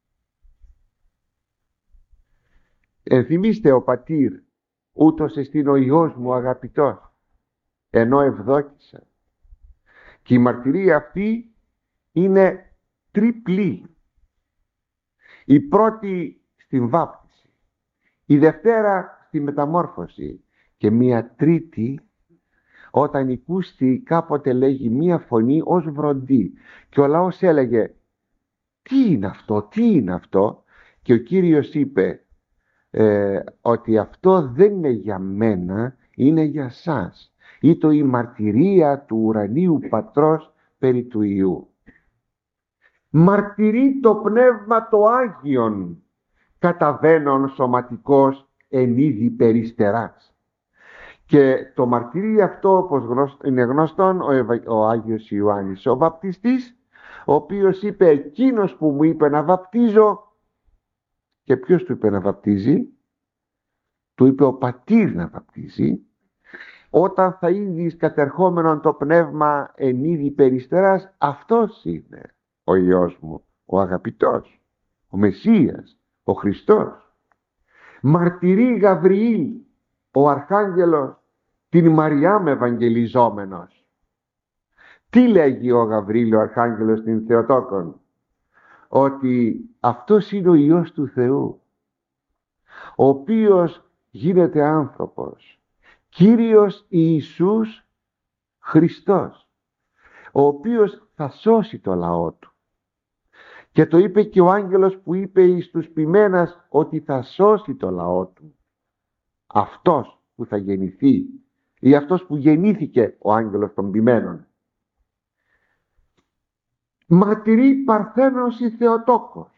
Ενθυμίστε ο πατήρ, ούτως εστίν ο Υιός μου αγαπητός, ενώ ευδόκησα. Και η μαρτυρία αυτή είναι τριπλή. Η πρώτη στην βάπτιση, η δευτέρα στη μεταμόρφωση και μία τρίτη όταν οικούστη κάποτε, λέγει, μία φωνή ως βροντή, και ο λαός έλεγε τι είναι αυτό, τι είναι αυτό, και ο Κύριος είπε ε, ότι αυτό δεν είναι για μένα, είναι για σας. Ήτο η μαρτυρία του ουρανίου Πατρός περί του Υιού. Μαρτυρεί το Πνεύμα το Άγιον, καταβαίνον σωματικός εν είδη περιστεράς. Και το μαρτυρεί αυτό, όπως είναι γνωστόν, ο, Ευα... ο Άγιος Ιωάννης ο βαπτιστής, ο οποίος είπε εκείνος που μου είπε να βαπτίζω. Και ποιος του είπε να βαπτίζει? Του είπε ο πατήρ να βαπτίζει. Όταν θα είδεις κατερχόμενον το πνεύμα εν είδη περιστεράς, αυτός είναι ο Υιός μου, ο αγαπητός, ο Μεσσίας, ο Χριστός. Μαρτυρεί Γαβριήλ, ο Αρχάγγελος, την Μαριάμ ευαγγελιζόμενος. Τι λέγει ο Γαβριήλ ο Αρχάγγελος στην Θεοτόκον? Ότι αυτός είναι ο Υιός του Θεού, ο οποίος γίνεται άνθρωπος, Κύριος Ιησούς Χριστός, ο οποίος θα σώσει το λαό του. Και το είπε και ο άγγελος που είπε εις τους ποιμένας ότι θα σώσει το λαό του. Αυτός που θα γεννηθεί, ή αυτός που γεννήθηκε ο άγγελος των ποιμένων. Μαρτυρεί Παρθένος η Θεοτόκος.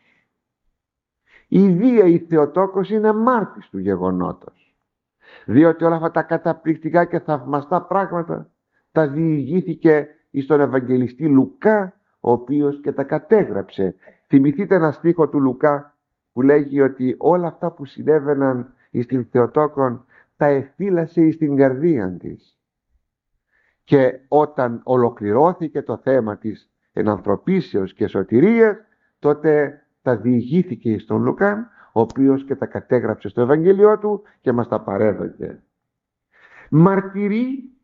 Η Δία η Θεοτόκος είναι μάρτης του γεγονότος, διότι όλα αυτά τα καταπληκτικά και θαυμαστά πράγματα τα διηγήθηκε εις τον Ευαγγελιστή Λουκά, ο οποίος και τα κατέγραψε. Θυμηθείτε ένα στίχο του Λουκά που λέγει ότι όλα αυτά που συνέβαιναν εις την Θεοτόκον τα εφύλασε εις την καρδία της. Και όταν ολοκληρώθηκε το θέμα της ενανθρωπίσεως και σωτηρίας, τότε τα διηγήθηκε εις τον Λουκάν, ο οποίος και τα κατέγραψε στο Ευαγγέλιό του και μας τα παρέδωσε. Μαρτυρεί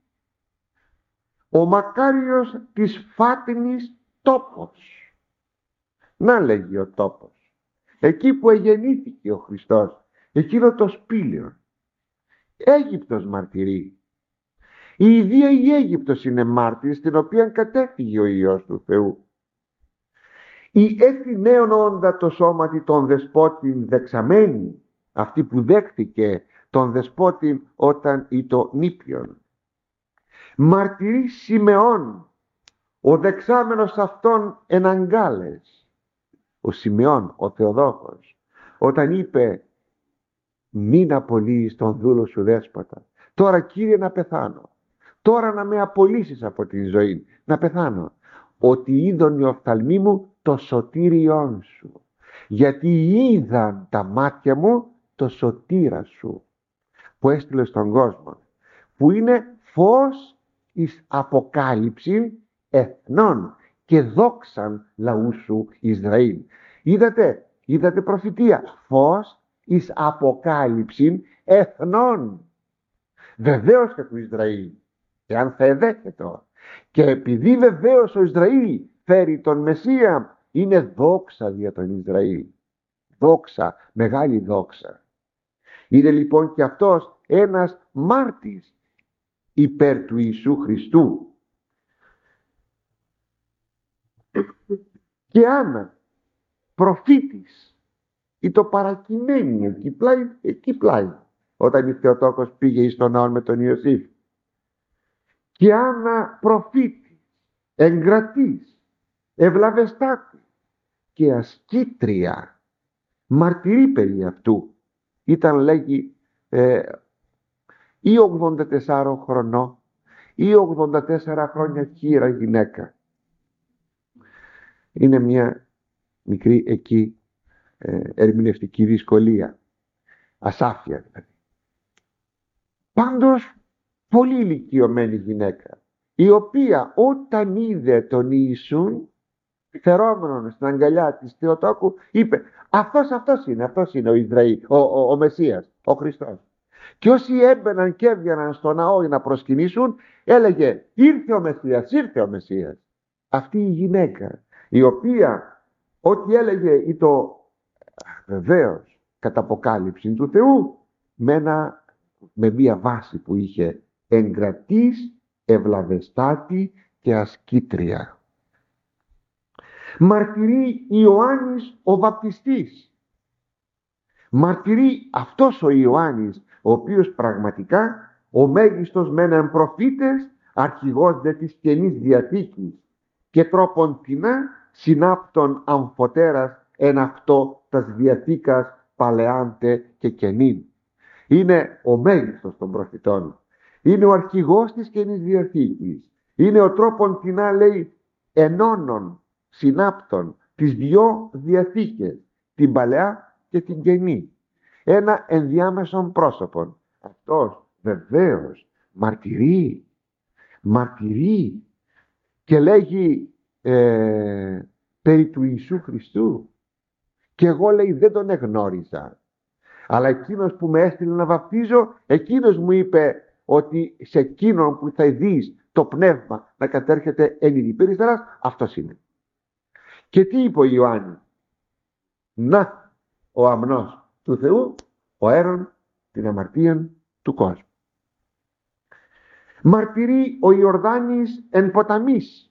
ο μακάριος της Φάτινης τόπος. Να, λέγει ο τόπος, εκεί που εγεννήθηκε ο Χριστός, εκείνο το σπήλαιο. Έγυπτος μαρτυρεί. Η ίδια η Αίγυπτος είναι μάρτυρη, στην οποία κατέφυγε ο Υιός του Θεού. Η εθνέων όντα το σώματι των δεσπότην δεξαμένη, αυτή που δέχθηκε τον δεσπότην όταν ήτο νήπιον. Μαρτυρεί Σιμεών, ο δεξάμενος αυτών εναγκάλες. Ο Σιμεών, ο Θεοδόχος, όταν είπε μην απολύεις τον δούλο σου δέσποτα, τώρα Κύριε να πεθάνω, τώρα να με απολύσεις από την ζωή, να πεθάνω, ότι είδον οι οφθαλμοί μου το σωτήριόν σου, γιατί είδαν τα μάτια μου το σωτήρα σου, που έστειλε στον κόσμο, που είναι φως εις αποκάλυψη εθνών και δόξαν λαού σου Ισραήλ. Είδατε, είδατε προφητεία, φως εις αποκάλυψη εθνών, βεβαίως και του Ισραήλ, εάν θα εδέχεται. Και επειδή βεβαίως ο Ισραήλ φέρει τον Μεσσία, είναι δόξα για τον Ισραήλ. Δόξα, μεγάλη δόξα. Είναι λοιπόν και αυτός ένας μάρτης υπέρ του Ιησού Χριστού. Και Άννα, προφήτης, ή το παρακειμένη εκεί πλάι, εκεί πλάι, όταν η Θεοτόκος πήγε εις τον ναό με τον Ιωσήφ. Και Άννα προφήτη, εγκρατής, ευλαβεστάτη και ασκήτρια, μαρτυρεί περί αυτού. Ήταν, λέγει, ε, ή ογδόντα τεσσάρων χρονών ή ογδόντα τέσσερα χρόνια κύρα γυναίκα. Είναι μια μικρή εκεί ε, ερμηνευτική δυσκολία, ασάφεια δηλαδή. Πάντως πολύ ηλικιωμένη γυναίκα, η οποία όταν είδε τον Ιησούν φερόμενον στην αγκαλιά της Θεοτόκου, είπε αυτός αυτός είναι, αυτός είναι ο Ισραήλ, ο, ο, ο Μεσσίας, ο Χριστός. Και όσοι έμπαιναν και έβγαιναν στο ναό για να προσκυνήσουν, έλεγε ήρθε ο Μεσσίας, ήρθε ο Μεσσίας. Αυτή η γυναίκα, η οποία ό,τι έλεγε ή το βεβαίως κατά αποκάλυψη του Θεού, με, ένα, με μία βάση που είχε εγκρατής, ευλαβεστάτη και ασκήτρια. Μαρτυρεί Ιωάννης ο Βαπτιστής. Μαρτυρεί αυτός ο Ιωάννης, ο οποίος πραγματικά ο μέγιστος μέναν προφήτες, αρχηγός δε της Καινής Διαθήκης και τρόπον τινά συνάπτων αμφωτέρας εν αυτό τας Διαθήκας παλαιάντε και καινήν. Είναι ο μέγιστος των προφητών. Είναι ο αρχηγός της Καινής Διαθήκης. Είναι ο τρόπον τινά, λέει, ενώνων συνάπτων τις δυο διαθήκες, την παλαιά και την καινή. Ένα ενδιάμεσον πρόσωπον. Αυτός βεβαίως μαρτυρεί, μαρτυρεί και λέγει ε, περί του Ιησού Χριστού. Και εγώ, λέει, δεν τον εγνώριζα. Αλλά εκείνος που με έστειλε να βαπτίζω, εκείνος μου είπε ότι σε εκείνον που θα δεις το πνεύμα να κατέρχεται εν είδη περιστεράς, αυτός είναι. Και τι είπε ο Ιωάννης? Να, ο αμνός του Θεού, ο έρων την αμαρτίαν του κόσμου. Μαρτυρεί ο Ιορδάνης εν ποταμής.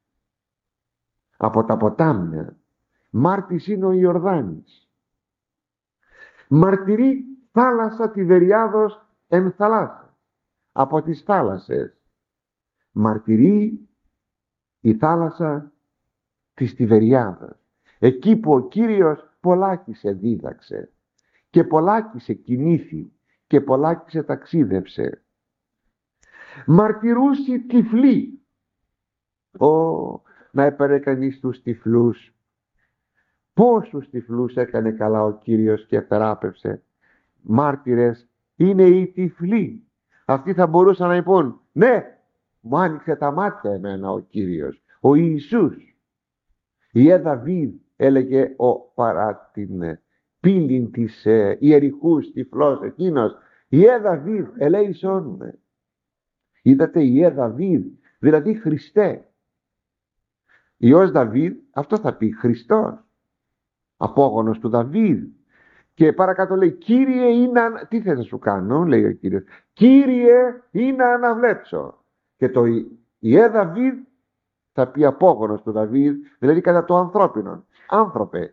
Από τα ποτάμια μάρτης είναι ο Ιορδάνης. Μαρτυρεί θάλασσα Τιβεριάδος εν θαλάσσα. Από τις θάλασσες μαρτυρεί η θάλασσα της Τιβεριάδας, εκεί που ο Κύριος πολλάκισε δίδαξε και πολλάκισε κινήθη και πολλάκισε ταξίδευσε. Μαρτυρούσι τυφλή. Ω, να έπαιρνε κανείς τους τυφλούς. Πόσους τυφλούς έκανε καλά ο Κύριος και θεράπευσε. Μάρτυρες είναι οι τυφλοί. Αυτοί θα μπορούσαν να πούν, ναι, μου άνοιξε τα μάτια εμένα ο Κύριος, ο Ιησούς. Ιε Δαβίδ, έλεγε ο παρά την πύλην της ε, Ιεριχούς τυφλός εκείνος, Ιε Δαβίδ ελέησόν με. Είδατε, Ιε Δαβίδ, δηλαδή Χριστέ. Υιός Δαβίδ, αυτό θα πει Χριστός, απόγονος του Δαβίδ. Και παρακάτω λέει, Κύριε είναι, τι θες να σου κάνω, λέει ο Κύριος, Κύριε είναι να αναβλέψω. Και το Ιε Δαβίδ θα πει απόγονος του Δαβίδ, δηλαδή κατά το ανθρώπινο. Άνθρωπε,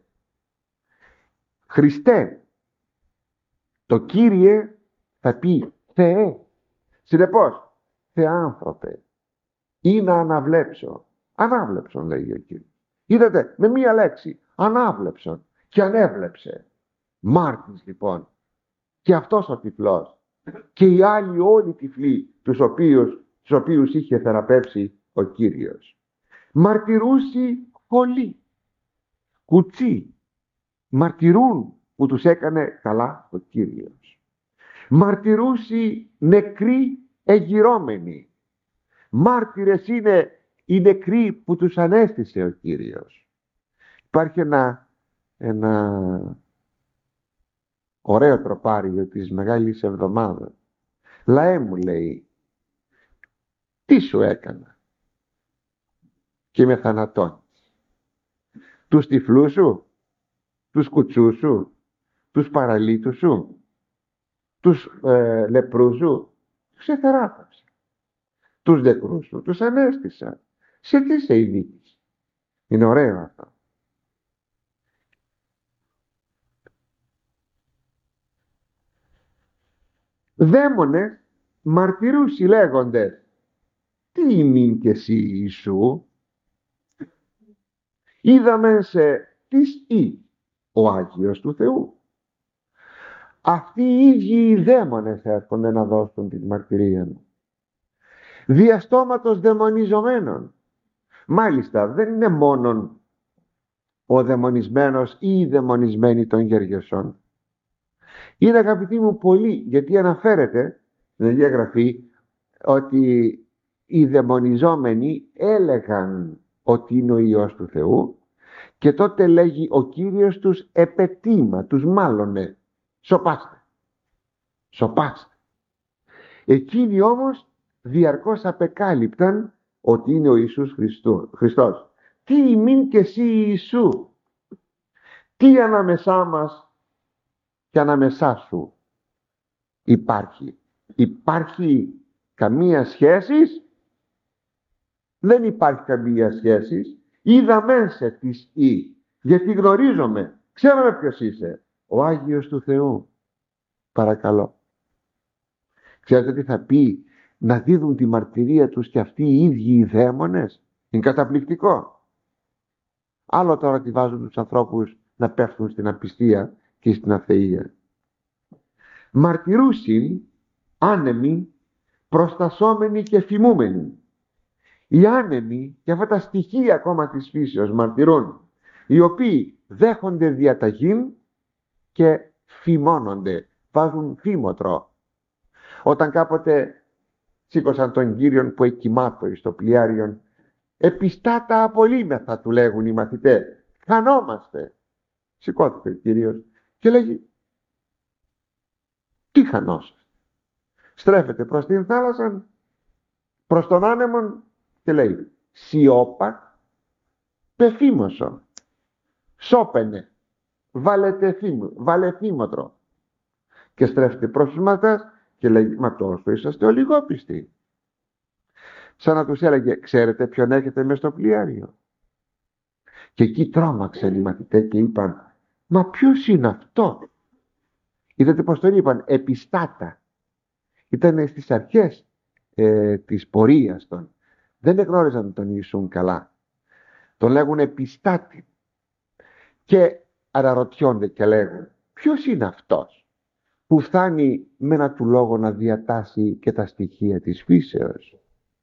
Χριστέ, το Κύριε θα πει Θεέ. Συνεπώς, Θεάνθρωπε, ή να αναβλέψω. Ανάβλεψον, λέει ο Κύριος. Είδατε, με μία λέξη, ανάβλεψον και ανέβλεψε. Μάρτης λοιπόν, και αυτός ο τυφλός και οι άλλοι όλοι τυφλοί, τους οποίους, τους οποίους είχε θεραπεύσει ο Κύριος. Μαρτυρούσι χολή, κουτσί, μαρτυρούν που τους έκανε καλά ο Κύριος. Μαρτυρούσι νεκροί εγυρώμενοι. Μάρτυρες είναι οι νεκροί που τους ανέστησε ο Κύριος. Υπάρχει ένα, ένα ωραίο τροπάριο της Μεγάλης Εβδομάδας. Λαέ μου, λέει, τι σου έκανα και με θανατώνεις? Τους τυφλούς σου, τους κουτσούς σου, τους παραλίτους σου, τους ε, λεπρούς σου, τους εθεράπαυσα. Τους νεκρούς σου, τους ανέστησα. Σε τι σε ειδίκης? Είναι ωραίο αυτό. Δαίμονες μαρτυρούσι λέγοντες, τι ημίν και εσύ Ιησού? Είδαμε σε τις ή ο Άγιος του Θεού. Αυτοί οι ίδιοι οι δαίμονες έρχονται να δώσουν την μαρτυρία μου. Διαστόματος δαιμονιζομένων. Μάλιστα δεν είναι μόνον ο δαιμονισμένος ή οι δαιμονισμένοι των γεργεσών. Είναι, αγαπητοί μου, πολλοί, γιατί αναφέρεται στην Αγία Γραφή ότι οι δαιμονιζόμενοι έλεγαν ότι είναι ο Υιός του Θεού, και τότε λέγει ο Κύριος τους επετίμα, τους μάλωνε, σωπάστε, σωπάστε. Εκείνοι όμως διαρκώς απεκάλυπταν ότι είναι ο Ιησούς Χριστού, Χριστός. Τι ημίν και εσύ Ιησού, τι ανάμεσά μας και ανάμεσά σου υπάρχει? Υπάρχει καμία σχέση? Δεν υπάρχει καμία σχέση. Είδαμε σε της ή, γιατί γνωρίζομαι, ξέρουμε ποιος είσαι, ο Άγιος του Θεού. Παρακαλώ. Ξέρετε τι θα πει να δίδουν τη μαρτυρία τους και αυτοί οι ίδιοι οι δαίμονες? Είναι καταπληκτικό. Άλλο τώρα τι βάζουν τους ανθρώπους να πέφτουν στην απιστία και στην αθεία. Μαρτυρούσιν άνεμοι, προστασόμενοι και φημούμενοι. Οι άνεμοι και αυτά τα στοιχεία ακόμα της φύσεως μαρτυρούν, οι οποίοι δέχονται διαταγήν και φημώνονται, βάζουν φήμοτρο. Όταν κάποτε σήκωσαν τον Κύριον που εκοιμάτω στο πλοιάριον, επιστάτα απολύμεθα, του λέγουν οι μαθητές, χανόμαστε. Σηκώθηκε ο Κύριος και λέγει, τι χανόσαστε? Στρέφεται προς την θάλασσα, προς τον άνεμον και λέει, σιώπα πεφήμωσο, σώπαινε, βάλε θύμωτρο. Και στρέφεται προς τους μαθητές και λέει, μα τόσο είσαστε ολιγόπιστοι. Σαν να τους έλεγε, ξέρετε ποιον έχετε μες στο πλοιάριο? Και εκεί τρόμαξαν οι μαθητές και είπαν, μα ποιος είναι αυτό? Είδατε πως τον είπαν? Επιστάτα. Ήταν στις αρχές ε, της πορείας των. Δεν εγνώριζαν τον Ιησούν καλά. Τον λέγουν επιστάτη. Και αναρωτιόνται και λέγουν, ποιος είναι αυτός που φτάνει με ένα του λόγο να διατάσει και τα στοιχεία της φύσεως?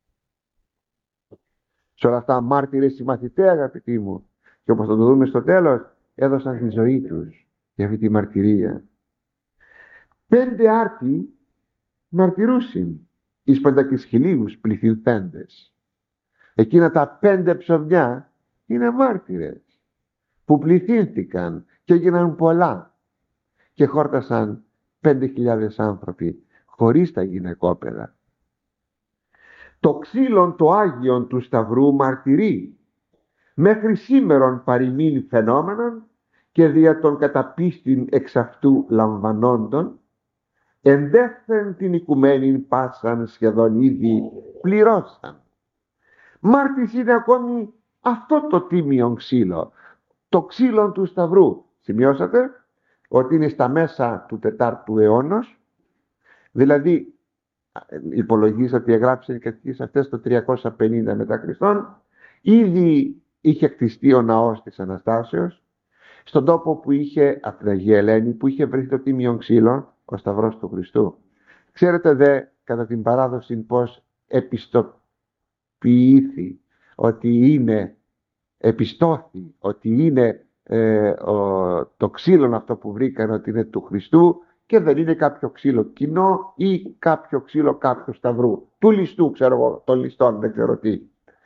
Σε όλα αυτά μάρτυρες οι μαθητές, αγαπητοί μου, και όπως θα το δούμε στο τέλος, έδωσαν τη ζωή τους για αυτή τη μαρτυρία. Πέντε άρτοι μαρτυρούσιν εις πεντακισχυλίους πληθυνθέντες. Εκείνα τα πέντε ψωμιά είναι μάρτυρες που πληθύνθηκαν και έγιναν πολλά και χόρτασαν πέντε χιλιάδες άνθρωποι χωρίς τα γυναικόπαιδα. Το ξύλον το Άγιον του Σταυρού μαρτυρεί μέχρι σήμερον παροιμήν φαινόμενον και δια των καταπίστην εξ αυτού λαμβανόντων εντεύθεν την οικουμένην πάσαν σχεδόν ήδη πληρώσαν. Μάρτης είναι ακόμη αυτό το τίμιον ξύλο, το ξύλο του Σταυρού. Σημειώσατε ότι είναι στα μέσα του τετάρτου αιώνος, δηλαδή υπολογίζει ότι έγραψε οι κατοικίες αυτές το τριακόσια πενήντα μετά Χριστόν. Ήδη είχε κτιστεί ο ναός της Αναστάσεως στον τόπο που είχε, από την Αγία Ελένη, που είχε βρεθεί το τίμιον ξύλο, ο Σταυρός του Χριστού. Ξέρετε δε κατά την παράδοση πως επιστοποιήθη ότι είναι, επιστώθη ότι είναι ε, ο, το ξύλο αυτό που βρήκαν ότι είναι του Χριστού και δεν είναι κάποιο ξύλο κοινό ή κάποιο ξύλο κάποιου σταυρού, του ληστού, ξέρω εγώ, των ληστών, δεν ξέρω τι.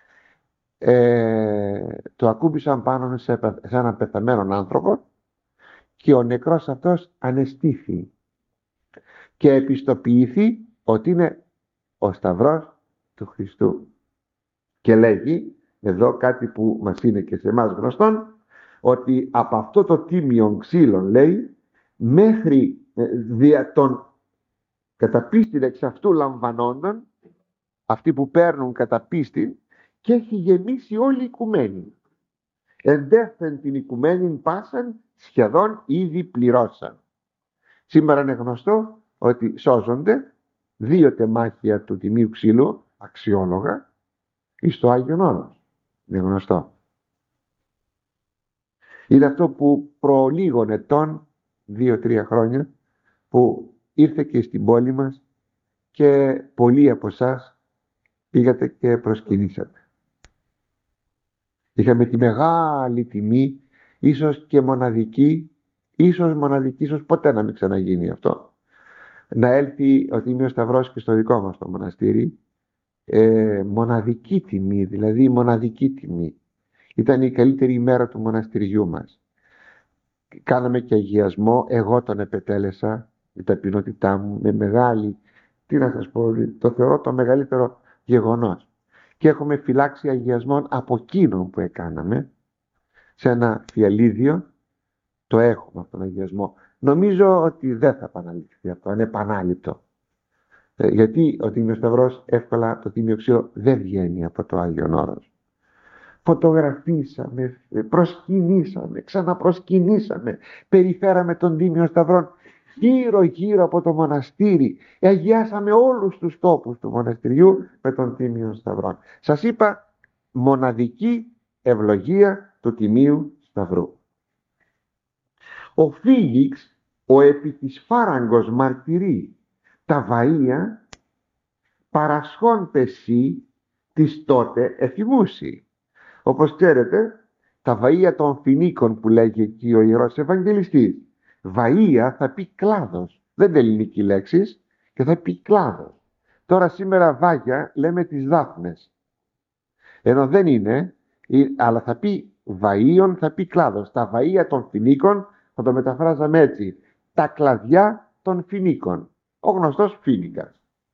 Ε, το ακούμπησαν πάνω σε, σε έναν πεθαμένον άνθρωπο και ο νεκρός αυτός ανεστήθη και επιστοποιήθη ότι είναι ο Σταυρός του Χριστού. Και λέγει εδώ κάτι που μας είναι και σε εμάς γνωστόν, ότι από αυτό το τίμιον ξύλον, λέει, μέχρι δια των καταπίστην εξ αυτού λαμβανόντων, αυτοί που παίρνουν καταπίστην, και έχει γεμίσει όλη η οικουμένη. Εντεύθεν την οικουμένη πάσαν σχεδόν ήδη πληρώσαν. Σήμερα είναι γνωστό ότι σώζονται δύο τεμάχια του τιμίου ξύλου αξιόλογα εις το Άγιον Όρος. Είναι γνωστό. Είναι αυτό που προ λίγων ετών, δύο-τρία χρόνια, που ήρθε και στην πόλη μας και πολλοί από εσάς πήγατε και προσκυνήσατε. Είχαμε τη μεγάλη τιμή, ίσως και μοναδική, ίσως μοναδική, ίσως ποτέ να μην ξαναγίνει αυτό, να έλθει ο Τίμιος Σταυρός και στο δικό μας το μοναστήρι ε, μοναδική τιμή, δηλαδή μοναδική τιμή. Ήταν η καλύτερη ημέρα του μοναστηριού μας. Κάναμε και αγιασμό, εγώ τον επετέλεσα, η ταπεινότητά μου, με μεγάλη, τι να σας πω, το θεωρώ το μεγαλύτερο γεγονός. Και έχουμε φυλάξει αγιασμών από εκείνον που έκαναμε, σε ένα φιαλίδιο, το έχουμε αυτόν τον αγιασμό. Νομίζω ότι δεν θα επαναληφθεί αυτό, είναι επανάληπτο. Ε, γιατί ο Τίμιος Σταυρός εύκολα, το Τίμιο Ξύλο δεν βγαίνει από το Άγιον Όρος. Φωτογραφίσαμε, προσκυνήσαμε, ξαναπροσκυνήσαμε, περιφέραμε τον Τίμιο Σταυρό γύρω γύρω από το μοναστήρι, αγιάσαμε όλους τους τόπους του μοναστηριού με τον Τίμιο Σταυρό. Σας είπα, μοναδική ευλογία του Τιμίου Σταυρού. Ο Φίλιξ, ο επί της φάραγγος μαρτυρεί τα βαΐα παρασχόν πεσί της τότε εφημούσι. Όπως ξέρετε, τα βαΐα των Φινίκων που λέγει εκεί ο Ιερός Ευαγγελιστής, βαΐα θα πει κλάδος, δεν είναι ελληνική λέξη, και θα πει κλάδος. Τώρα σήμερα βάγια λέμε τις δάφνες, ενώ δεν είναι, αλλά θα πει βαΐων, θα πει κλάδος. Τα βαΐα των Φινίκων θα το μεταφράζαμε έτσι, τα κλαδιά των Φινίκων, ο γνωστός Φίνικας.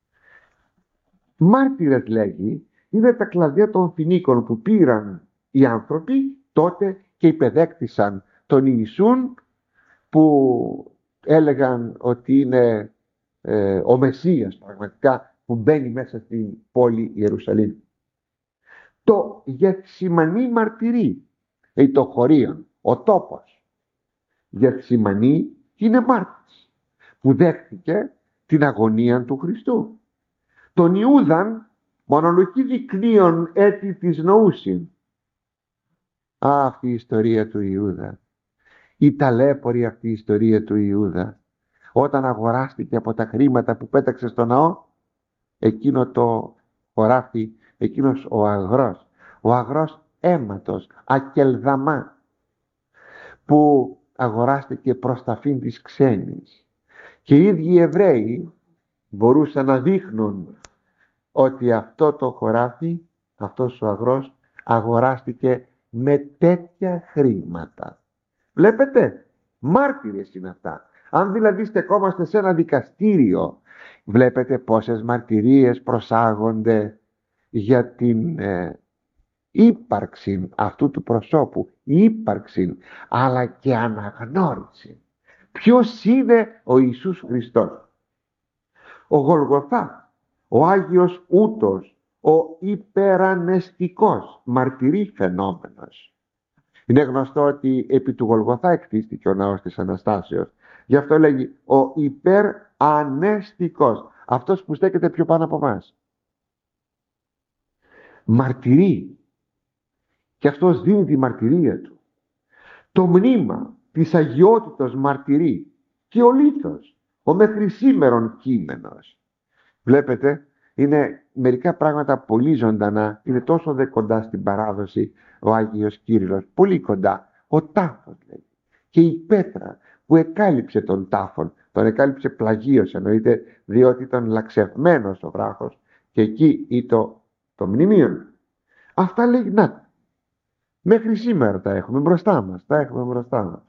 Μάρτυρες λέγει, είναι τα κλαδιά των Φινίκων που πήραν οι άνθρωποι τότε και υπεδέκτησαν τον Ιησούν, που έλεγαν ότι είναι ε, ο Μεσσίας πραγματικά, που μπαίνει μέσα στην πόλη Ιερουσαλήμ. Το Γεθσιμανή μαρτυρεί, ε, το χωρίον, ο τόπος. Γεθσιμανή είναι μάρτυρης που δέχτηκε την αγωνία του Χριστού. Τον Ιούδαν μονολογική δεικνύων έτη της νοούσιν. Α, αυτή η ιστορία του Ιούδα, η ταλέπορη αυτή η ιστορία του Ιούδα, όταν αγοράστηκε από τα χρήματα που πέταξε στο ναό, εκείνο το χωράφι, εκείνος ο αγρός, ο αγρός αίματος, ακελδαμά, που αγοράστηκε προς ταφήν της ξένης. Και οι ίδιοι οι Εβραίοι μπορούσαν να δείχνουν ότι αυτό το χωράφι, αυτός ο αγρός, αγοράστηκε με τέτοια χρήματα. Βλέπετε, μάρτυρες είναι αυτά. Αν δηλαδή στεκόμαστε σε ένα δικαστήριο, βλέπετε πόσες μαρτυρίες προσάγονται για την ε, ύπαρξη αυτού του προσώπου, ύπαρξη αλλά και αναγνώριση. Ποιος είναι ο Ιησούς Χριστός? Ο Γολγοθά, ο Άγιος Ούτος, ο υπερανεστικός, μαρτυρεί φαινόμενος. Είναι γνωστό ότι επί του Γολγοθά εκτίστηκε ο ναός της Αναστάσεως. Γι' αυτό λέγει ο υπερανεστικός, αυτός που στέκεται πιο πάνω από μας. Μαρτυρεί, και αυτός δίνει τη μαρτυρία του. Το μνήμα της αγιότητος μαρτυρεί, και ο λίθος, ο μέχρι σήμερον κείμενος. Βλέπετε, είναι μερικά πράγματα πολύ ζωντανά, είναι τόσο δε κοντά στην παράδοση ο Άγιος Κύριλλος, πολύ κοντά. Ο τάφος λέει, και η πέτρα που εκάλυψε τον τάφον, τον εκάλυψε πλαγίως εννοείται, διότι ήταν λαξευμένος ο βράχος και εκεί ήταν το μνημείο. Αυτά λέει, να, μέχρι σήμερα τα έχουμε μπροστά μας, τα έχουμε μπροστά μας.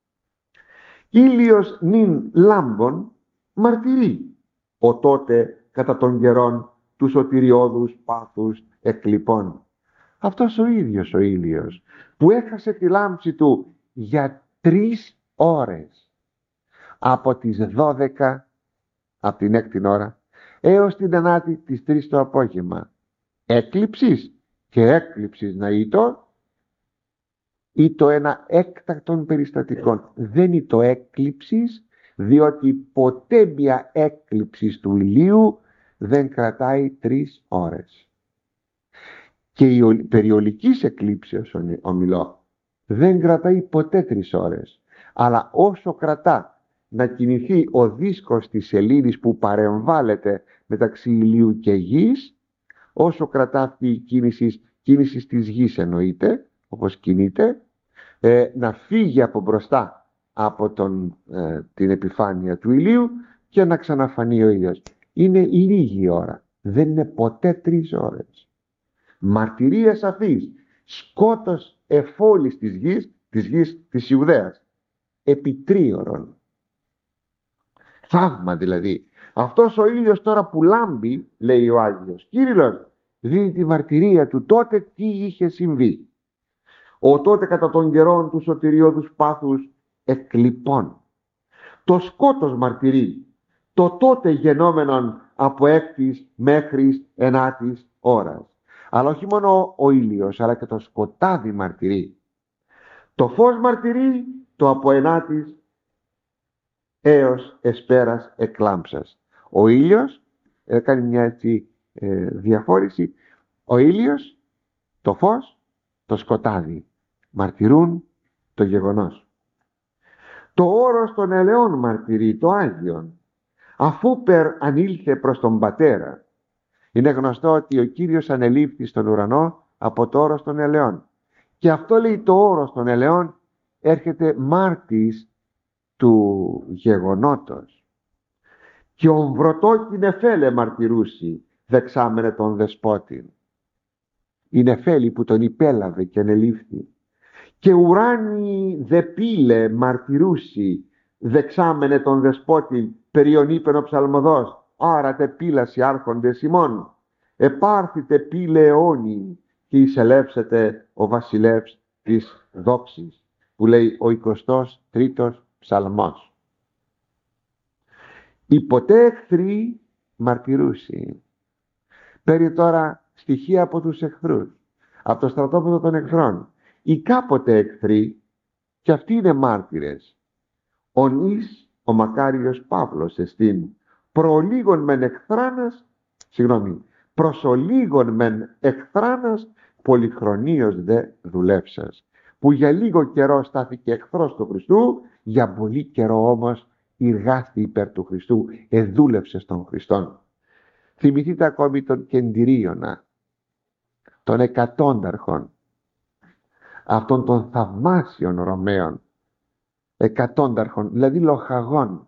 Ήλιος νυν λάμπων μαρτυρεί, ο τότε κατά των καιρών του σωτηριώδους πάθους εκλειπών. Αυτός ο ίδιος ο ήλιος που έχασε τη λάμψη του για τρεις ώρες, από τις δώδεκα από την έκτη ώρα έως την ενάτη τις τρεις το απόγευμα, έκλειψης και έκλειψης να ήτο, ή το ένα έκτακτον περιστατικών. Δεν είναι το έκλειψης, διότι ποτέ μια έκλειψης του ηλίου δεν κρατάει τρεις ώρες. Και η περιολικής εκλείψεως ομιλώ, δεν κρατάει ποτέ τρεις ώρες. Αλλά όσο κρατά να κινηθεί ο δίσκος της σελήνης που παρεμβάλλεται μεταξύ ηλίου και γης, όσο κρατά αυτή η κίνηση, κίνηση της γης εννοείται, όπως κινείται, ε, να φύγει από μπροστά από τον, ε, την επιφάνεια του ηλίου και να ξαναφανεί ο ήλιος. Είναι λίγη ώρα. δεν είναι ποτέ τρεις ώρες. Μαρτυρία σαφής, σκότος εφόλης της γης, της γης της Ιουδαίας, επί τρίωρων. Θαύμα δηλαδή. Αυτός ο ήλιος τώρα που λάμπει, λέει ο Άγιος Κύριλλος, δίνει τη μαρτυρία του τότε τι είχε συμβεί. Ο τότε κατά των καιρών του σωτηριώδους πάθους εκλειπών. Το σκότος μαρτυρεί το τότε γενόμενον από έκτης μέχρι ενάτης ώρας. Αλλά όχι μόνο ο ήλιος, αλλά και το σκοτάδι μαρτυρεί. Το φως μαρτυρεί το από ενάτης έως εσπέρας εκλάμψας. Ο ήλιος, ε, κάνει μια έτσι ε, διαφόρηση, ο ήλιος, το φως, το σκοτάδι μαρτυρούν το γεγονός. Το όρος των ελαιών μαρτυρεί το Άγιον, αφού περ ανήλθε προς τον Πατέρα. Είναι γνωστό ότι ο Κύριος ανελήφθη στον ουρανό από το όρος των ελαιών. Και αυτό λέει το όρος των ελαιών έρχεται μάρτης του γεγονότος. Και ο βρωτόκι νεφέλε μαρτυρούσι, δεξάμενε τον δεσπότην. Η νεφέλη που τον υπέλαβε και ανελήφθη. Και ουράνι δε πύλε μαρτυρούσι, δεξάμενε τον δεσπότην, περιον είπεν ο ψαλμοδός, άρα τε πύλασι άρχοντες ημών, επάρθητε πύλε αιώνιοι και εισελεύσετε ο βασιλεύς της δόξης, που λέει ο εικοστός τρίτος ψαλμός. Οι ποτέ εχθροί μαρτυρούσι. Παίρνει τώρα στοιχεία από τους εχθρούς, από το στρατόπεδο των εχθρών. Οι κάποτε εχθροί, και αυτοί είναι μάρτυρες. Ο νης, ο μακάριος Παύλος εστίν, προλίγων μεν εχθράνας, συγγνώμη, προσολίγων μεν εχθράνας, πολυχρονίως δε δουλεύσας, που για λίγο καιρό στάθηκε εχθρός του Χριστού, για πολύ καιρό όμως εργάστη υπέρ του Χριστού, εδούλευσε στον Χριστόν. Θυμηθείτε ακόμη τον Κεντηρίωνα, των εκατόνταρχων, αυτών των θαυμάσιων Ρωμαίων, εκατόνταρχων, δηλαδή λοχαγών.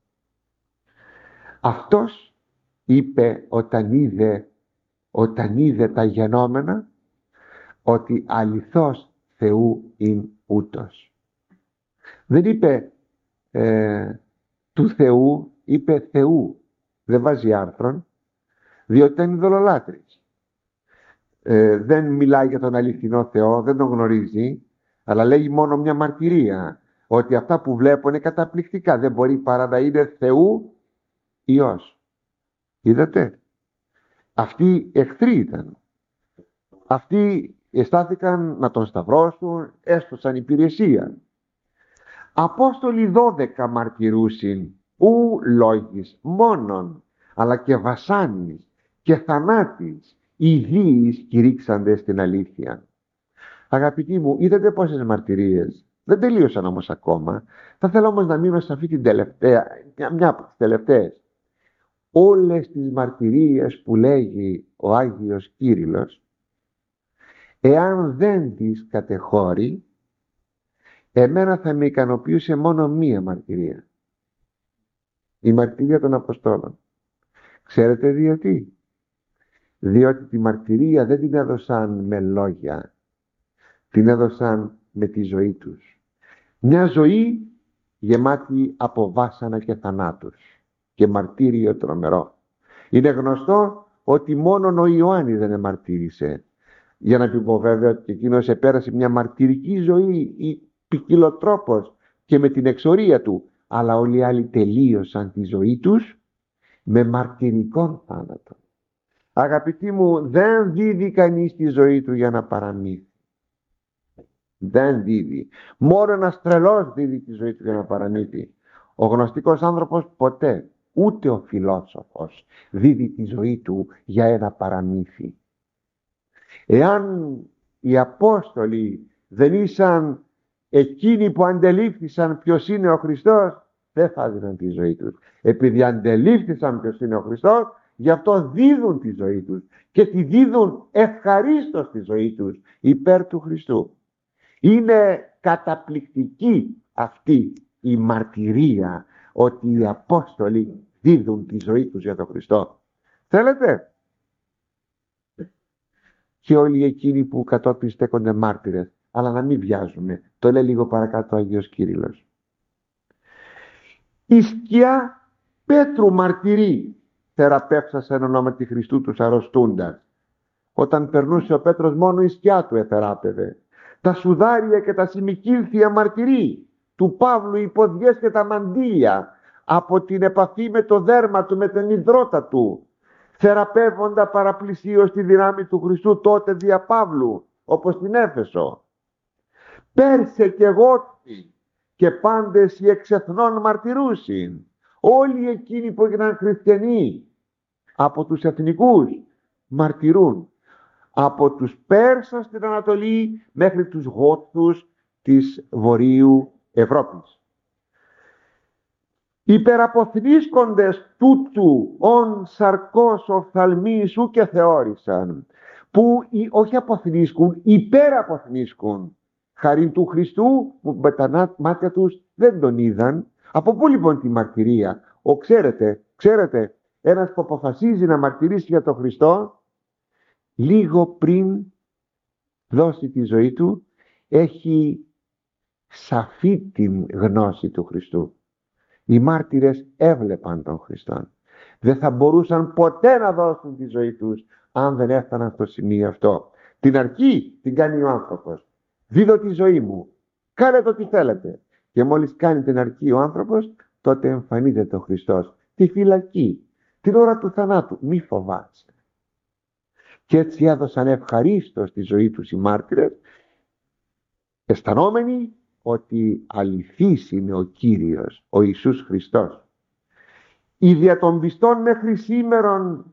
Αυτός είπε όταν είδε, όταν είδε τα γενόμενα, ότι αληθώς Θεού είναι ούτως. Δεν είπε ε, του Θεού, είπε Θεού. Δεν βάζει άρθρον, διότι ήταν ειδωλολάτρης. Ε, δεν μιλάει για τον αληθινό Θεό, δεν τον γνωρίζει, αλλά λέγει μόνο μια μαρτυρία ότι αυτά που βλέπω είναι καταπληκτικά, δεν μπορεί παρά να είναι Θεού Υιός. Είδατε, αυτοί εχθροί ήταν, αυτοί αισθάθηκαν να τον σταυρώσουν, έστωσαν υπηρεσία. Απόστολοι δώδεκα μαρτυρούσιν, ου λόγης μόνον, αλλά και βασάνης και θανάτης, οι δίης κηρύξανται στην αλήθεια. Αγαπητοί μου, είδατε πόσες μαρτυρίες, δεν τελείωσαν όμως ακόμα. Θα θέλω όμως να μείνω σε αυτή την τελευταία, μια από τις τελευταίες. Όλες τις μαρτυρίες που λέγει ο Άγιος Κύριλλος, εάν δεν τις κατεχώρει, εμένα θα με ικανοποιούσε μόνο μία μαρτυρία. Η μαρτυρία των Αποστόλων. Ξέρετε γιατί? Διότι τη μαρτυρία δεν την έδωσαν με λόγια, την έδωσαν με τη ζωή τους. Μια ζωή γεμάτη από βάσανα και θανάτους και μαρτύριο τρομερό. Είναι γνωστό ότι μόνον ο Ιωάννης δεν εμαρτύρησε. Για να πει πω βέβαια ότι εκείνος επέρασε μια μαρτυρική ζωή ή ποικιλοτρόπος και με την εξορία του, αλλά όλοι οι άλλοι τελείωσαν τη ζωή τους με μαρτυρικών θάνατο. Αγαπητοί μου, δεν δίδει κανείς τη ζωή του για να παραμύθει. Δεν δίδει. Μόνο ένας τρελός δίδει τη ζωή του για να παραμύθει. Ο γνωστικός άνθρωπος ποτέ, ούτε ο φιλόσοφος, δίδει τη ζωή του για ένα παραμύθι. Εάν οι Απόστολοι δεν ήσαν εκείνοι που αντελήφθησαν ποιος είναι ο Χριστός, δεν θα έδιναν τη ζωή τους. Επειδή αντελήφθησαν ποιος είναι ο Χριστός, γι' αυτό δίδουν τη ζωή τους και τη δίδουν ευχαρίστως τη ζωή τους υπέρ του Χριστού. Είναι καταπληκτική αυτή η μαρτυρία ότι οι Απόστολοι δίδουν τη ζωή τους για τον Χριστό. Θέλετε, και όλοι εκείνοι που κατόπιν στέκονται μάρτυρες. Αλλά να μην βιάζουμε. Το λέει λίγο παρακάτω ο Άγιος Κύριλλος. Η σκιά Πέτρου μαρτυρεί, θεραπεύσας εν ονόματι Χριστού τους αρρωστούντας. Όταν περνούσε ο Πέτρος, μόνο η σκιά του εθεράπευε. Τα σουδάρια και τα σημικήλθια μαρτυρεί, του Παύλου οι ποδιές και τα μαντήλια, από την επαφή με το δέρμα του, με την υδρότα του, θεραπεύοντα παραπλησίως τη δυνάμει του Χριστού τότε δια Παύλου, όπως στην Έφεσο. Πέρσε και γότη και πάντες οι εξεθνών μαρτυρούσιν. Όλοι εκείνοι που έγιναν χριστιανοί από τους εθνικούς μαρτυρούν. Από τους Πέρσας στην Ανατολή μέχρι τους Γόθους της Βορείου Ευρώπης. Υπεραποθνίσκοντες τούτου ον σαρκός οφθαλμής ου και θεώρησαν, που οι, όχι αποθνίσκουν, υπεραποθνίσκουν χαρήν του Χριστού, που με τα μάτια τους δεν τον είδαν. Από πού λοιπόν τη μαρτυρία? Ο ξέρετε, ξέρετε, ένας που αποφασίζει να μαρτυρήσει για τον Χριστό, λίγο πριν δώσει τη ζωή του, έχει σαφή την γνώση του Χριστού. Οι μάρτυρες έβλεπαν τον Χριστό. Δεν θα μπορούσαν ποτέ να δώσουν τη ζωή τους αν δεν έφταναν στο σημείο αυτό. Την αρκή την κάνει ο άνθρωπος. Δίδω τη ζωή μου, κάνετε ό,τι θέλετε. Και μόλις κάνει την αρκή ο άνθρωπος, τότε εμφανίζεται ο Χριστός. Τη φυλακή, την ώρα του θανάτου, μη φοβάσαι. Και έτσι έδωσαν ευχαρίστως τη ζωή τους οι μάρτυρες, αισθανόμενοι ότι αληθής είναι ο Κύριος, ο Ιησούς Χριστός. Οι δια των πιστών μέχρι σήμερον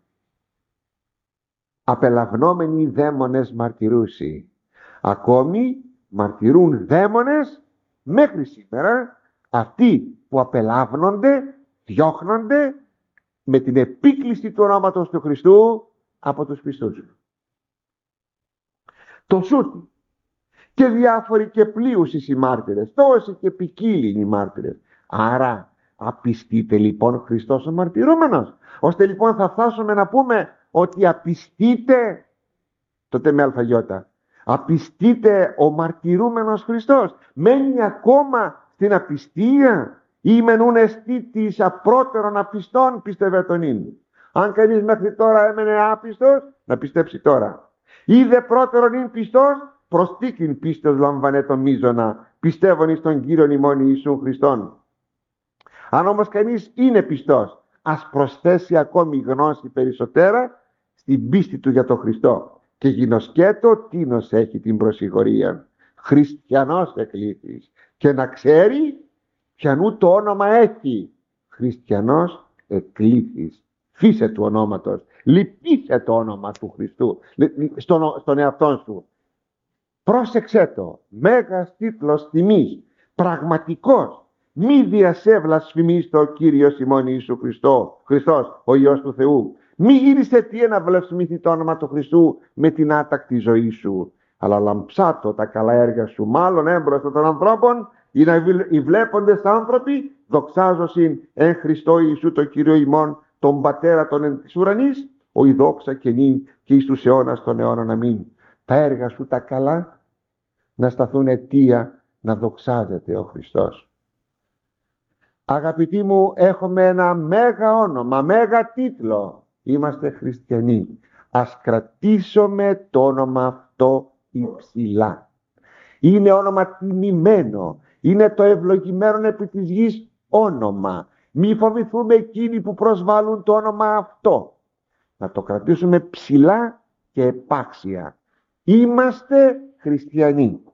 απελαυνόμενοι δαίμονες μαρτυρούσι. Ακόμη μαρτυρούν δαίμονες μέχρι σήμερα, αυτοί που απελάβνονται, διώχνονται με την επίκληση του ονόματος του Χριστού από τους πιστούς. Το σούτι και διάφοροι και πλείους οι μάρτυρες, τόσοι και ποικίλοι οι μάρτυρες. Άρα απιστείτε λοιπόν Χριστός ο μαρτυρούμενος, ώστε λοιπόν θα φτάσουμε να πούμε ότι απιστείτε, τότε με αλφαγιώτα, απιστείτε ο μαρτυρούμενος Χριστός. Μένει ακόμα στην απιστία ή μενούν αισθήτης απρότερων απιστών, πίστευε τον είναι. Αν κανείς μέχρι τώρα έμενε άπιστος, να πιστέψει τώρα. Είδε πρώτερον είναι πιστός, προς τίκην πίστος λαμβανέ τον μείζωνα, πιστεύων εις τον Κύριον ημών Ιησούν Χριστόν. Αν όμως κανείς είναι πιστός, ας προσθέσει ακόμη γνώση περισσότερα στην πίστη του για τον Χριστό. Και γινωσκέτο τίνος έχει την προσυγχωρία. Χριστιανός εκλήθης. Και να ξέρει ποιανού το όνομα έχει. Χριστιανός εκλήθης. Φύσε του ονόματος. Λυπήσε το όνομα του Χριστού στον, στον εαυτό σου. Πρόσεξέ το. Μέγας τίτλος τιμής. Πραγματικός. Μη διασέ βλασφημείς το Κύριος ημών Ιησού Χριστό, Χριστός, ο Υιός του Θεού. Μη γύρεις αιτία να βλασφημηθεί το όνομα του Χριστού με την άτακτη ζωή σου. Αλλά λαμψάτω τα καλά έργα σου, μάλλον έμπροστα των ανθρώπων, ή να οι βλέποντες άνθρωποι δοξάζωσιν εν Χριστώ Ιησού το Κύριο ημών, τον Πατέρα των εν της ουρανής, ο η δόξα και νυν και εις τους αιώνας των αιώνων αμήν. Τα έργα σου τα καλά να σταθούν αιτία να δοξάζεται ο Χριστός. Αγαπητοί μου, έχουμε ένα μέγα όνομα, μέγα τίτλο. Είμαστε χριστιανοί. Ας κρατήσουμε το όνομα αυτό υψηλά. Είναι όνομα τιμημένο. Είναι το ευλογημένο επί της γης όνομα. Μη φοβηθούμε εκείνοι που προσβάλλουν το όνομα αυτό. Να το κρατήσουμε ψηλά και επάξια. Είμαστε χριστιανοί.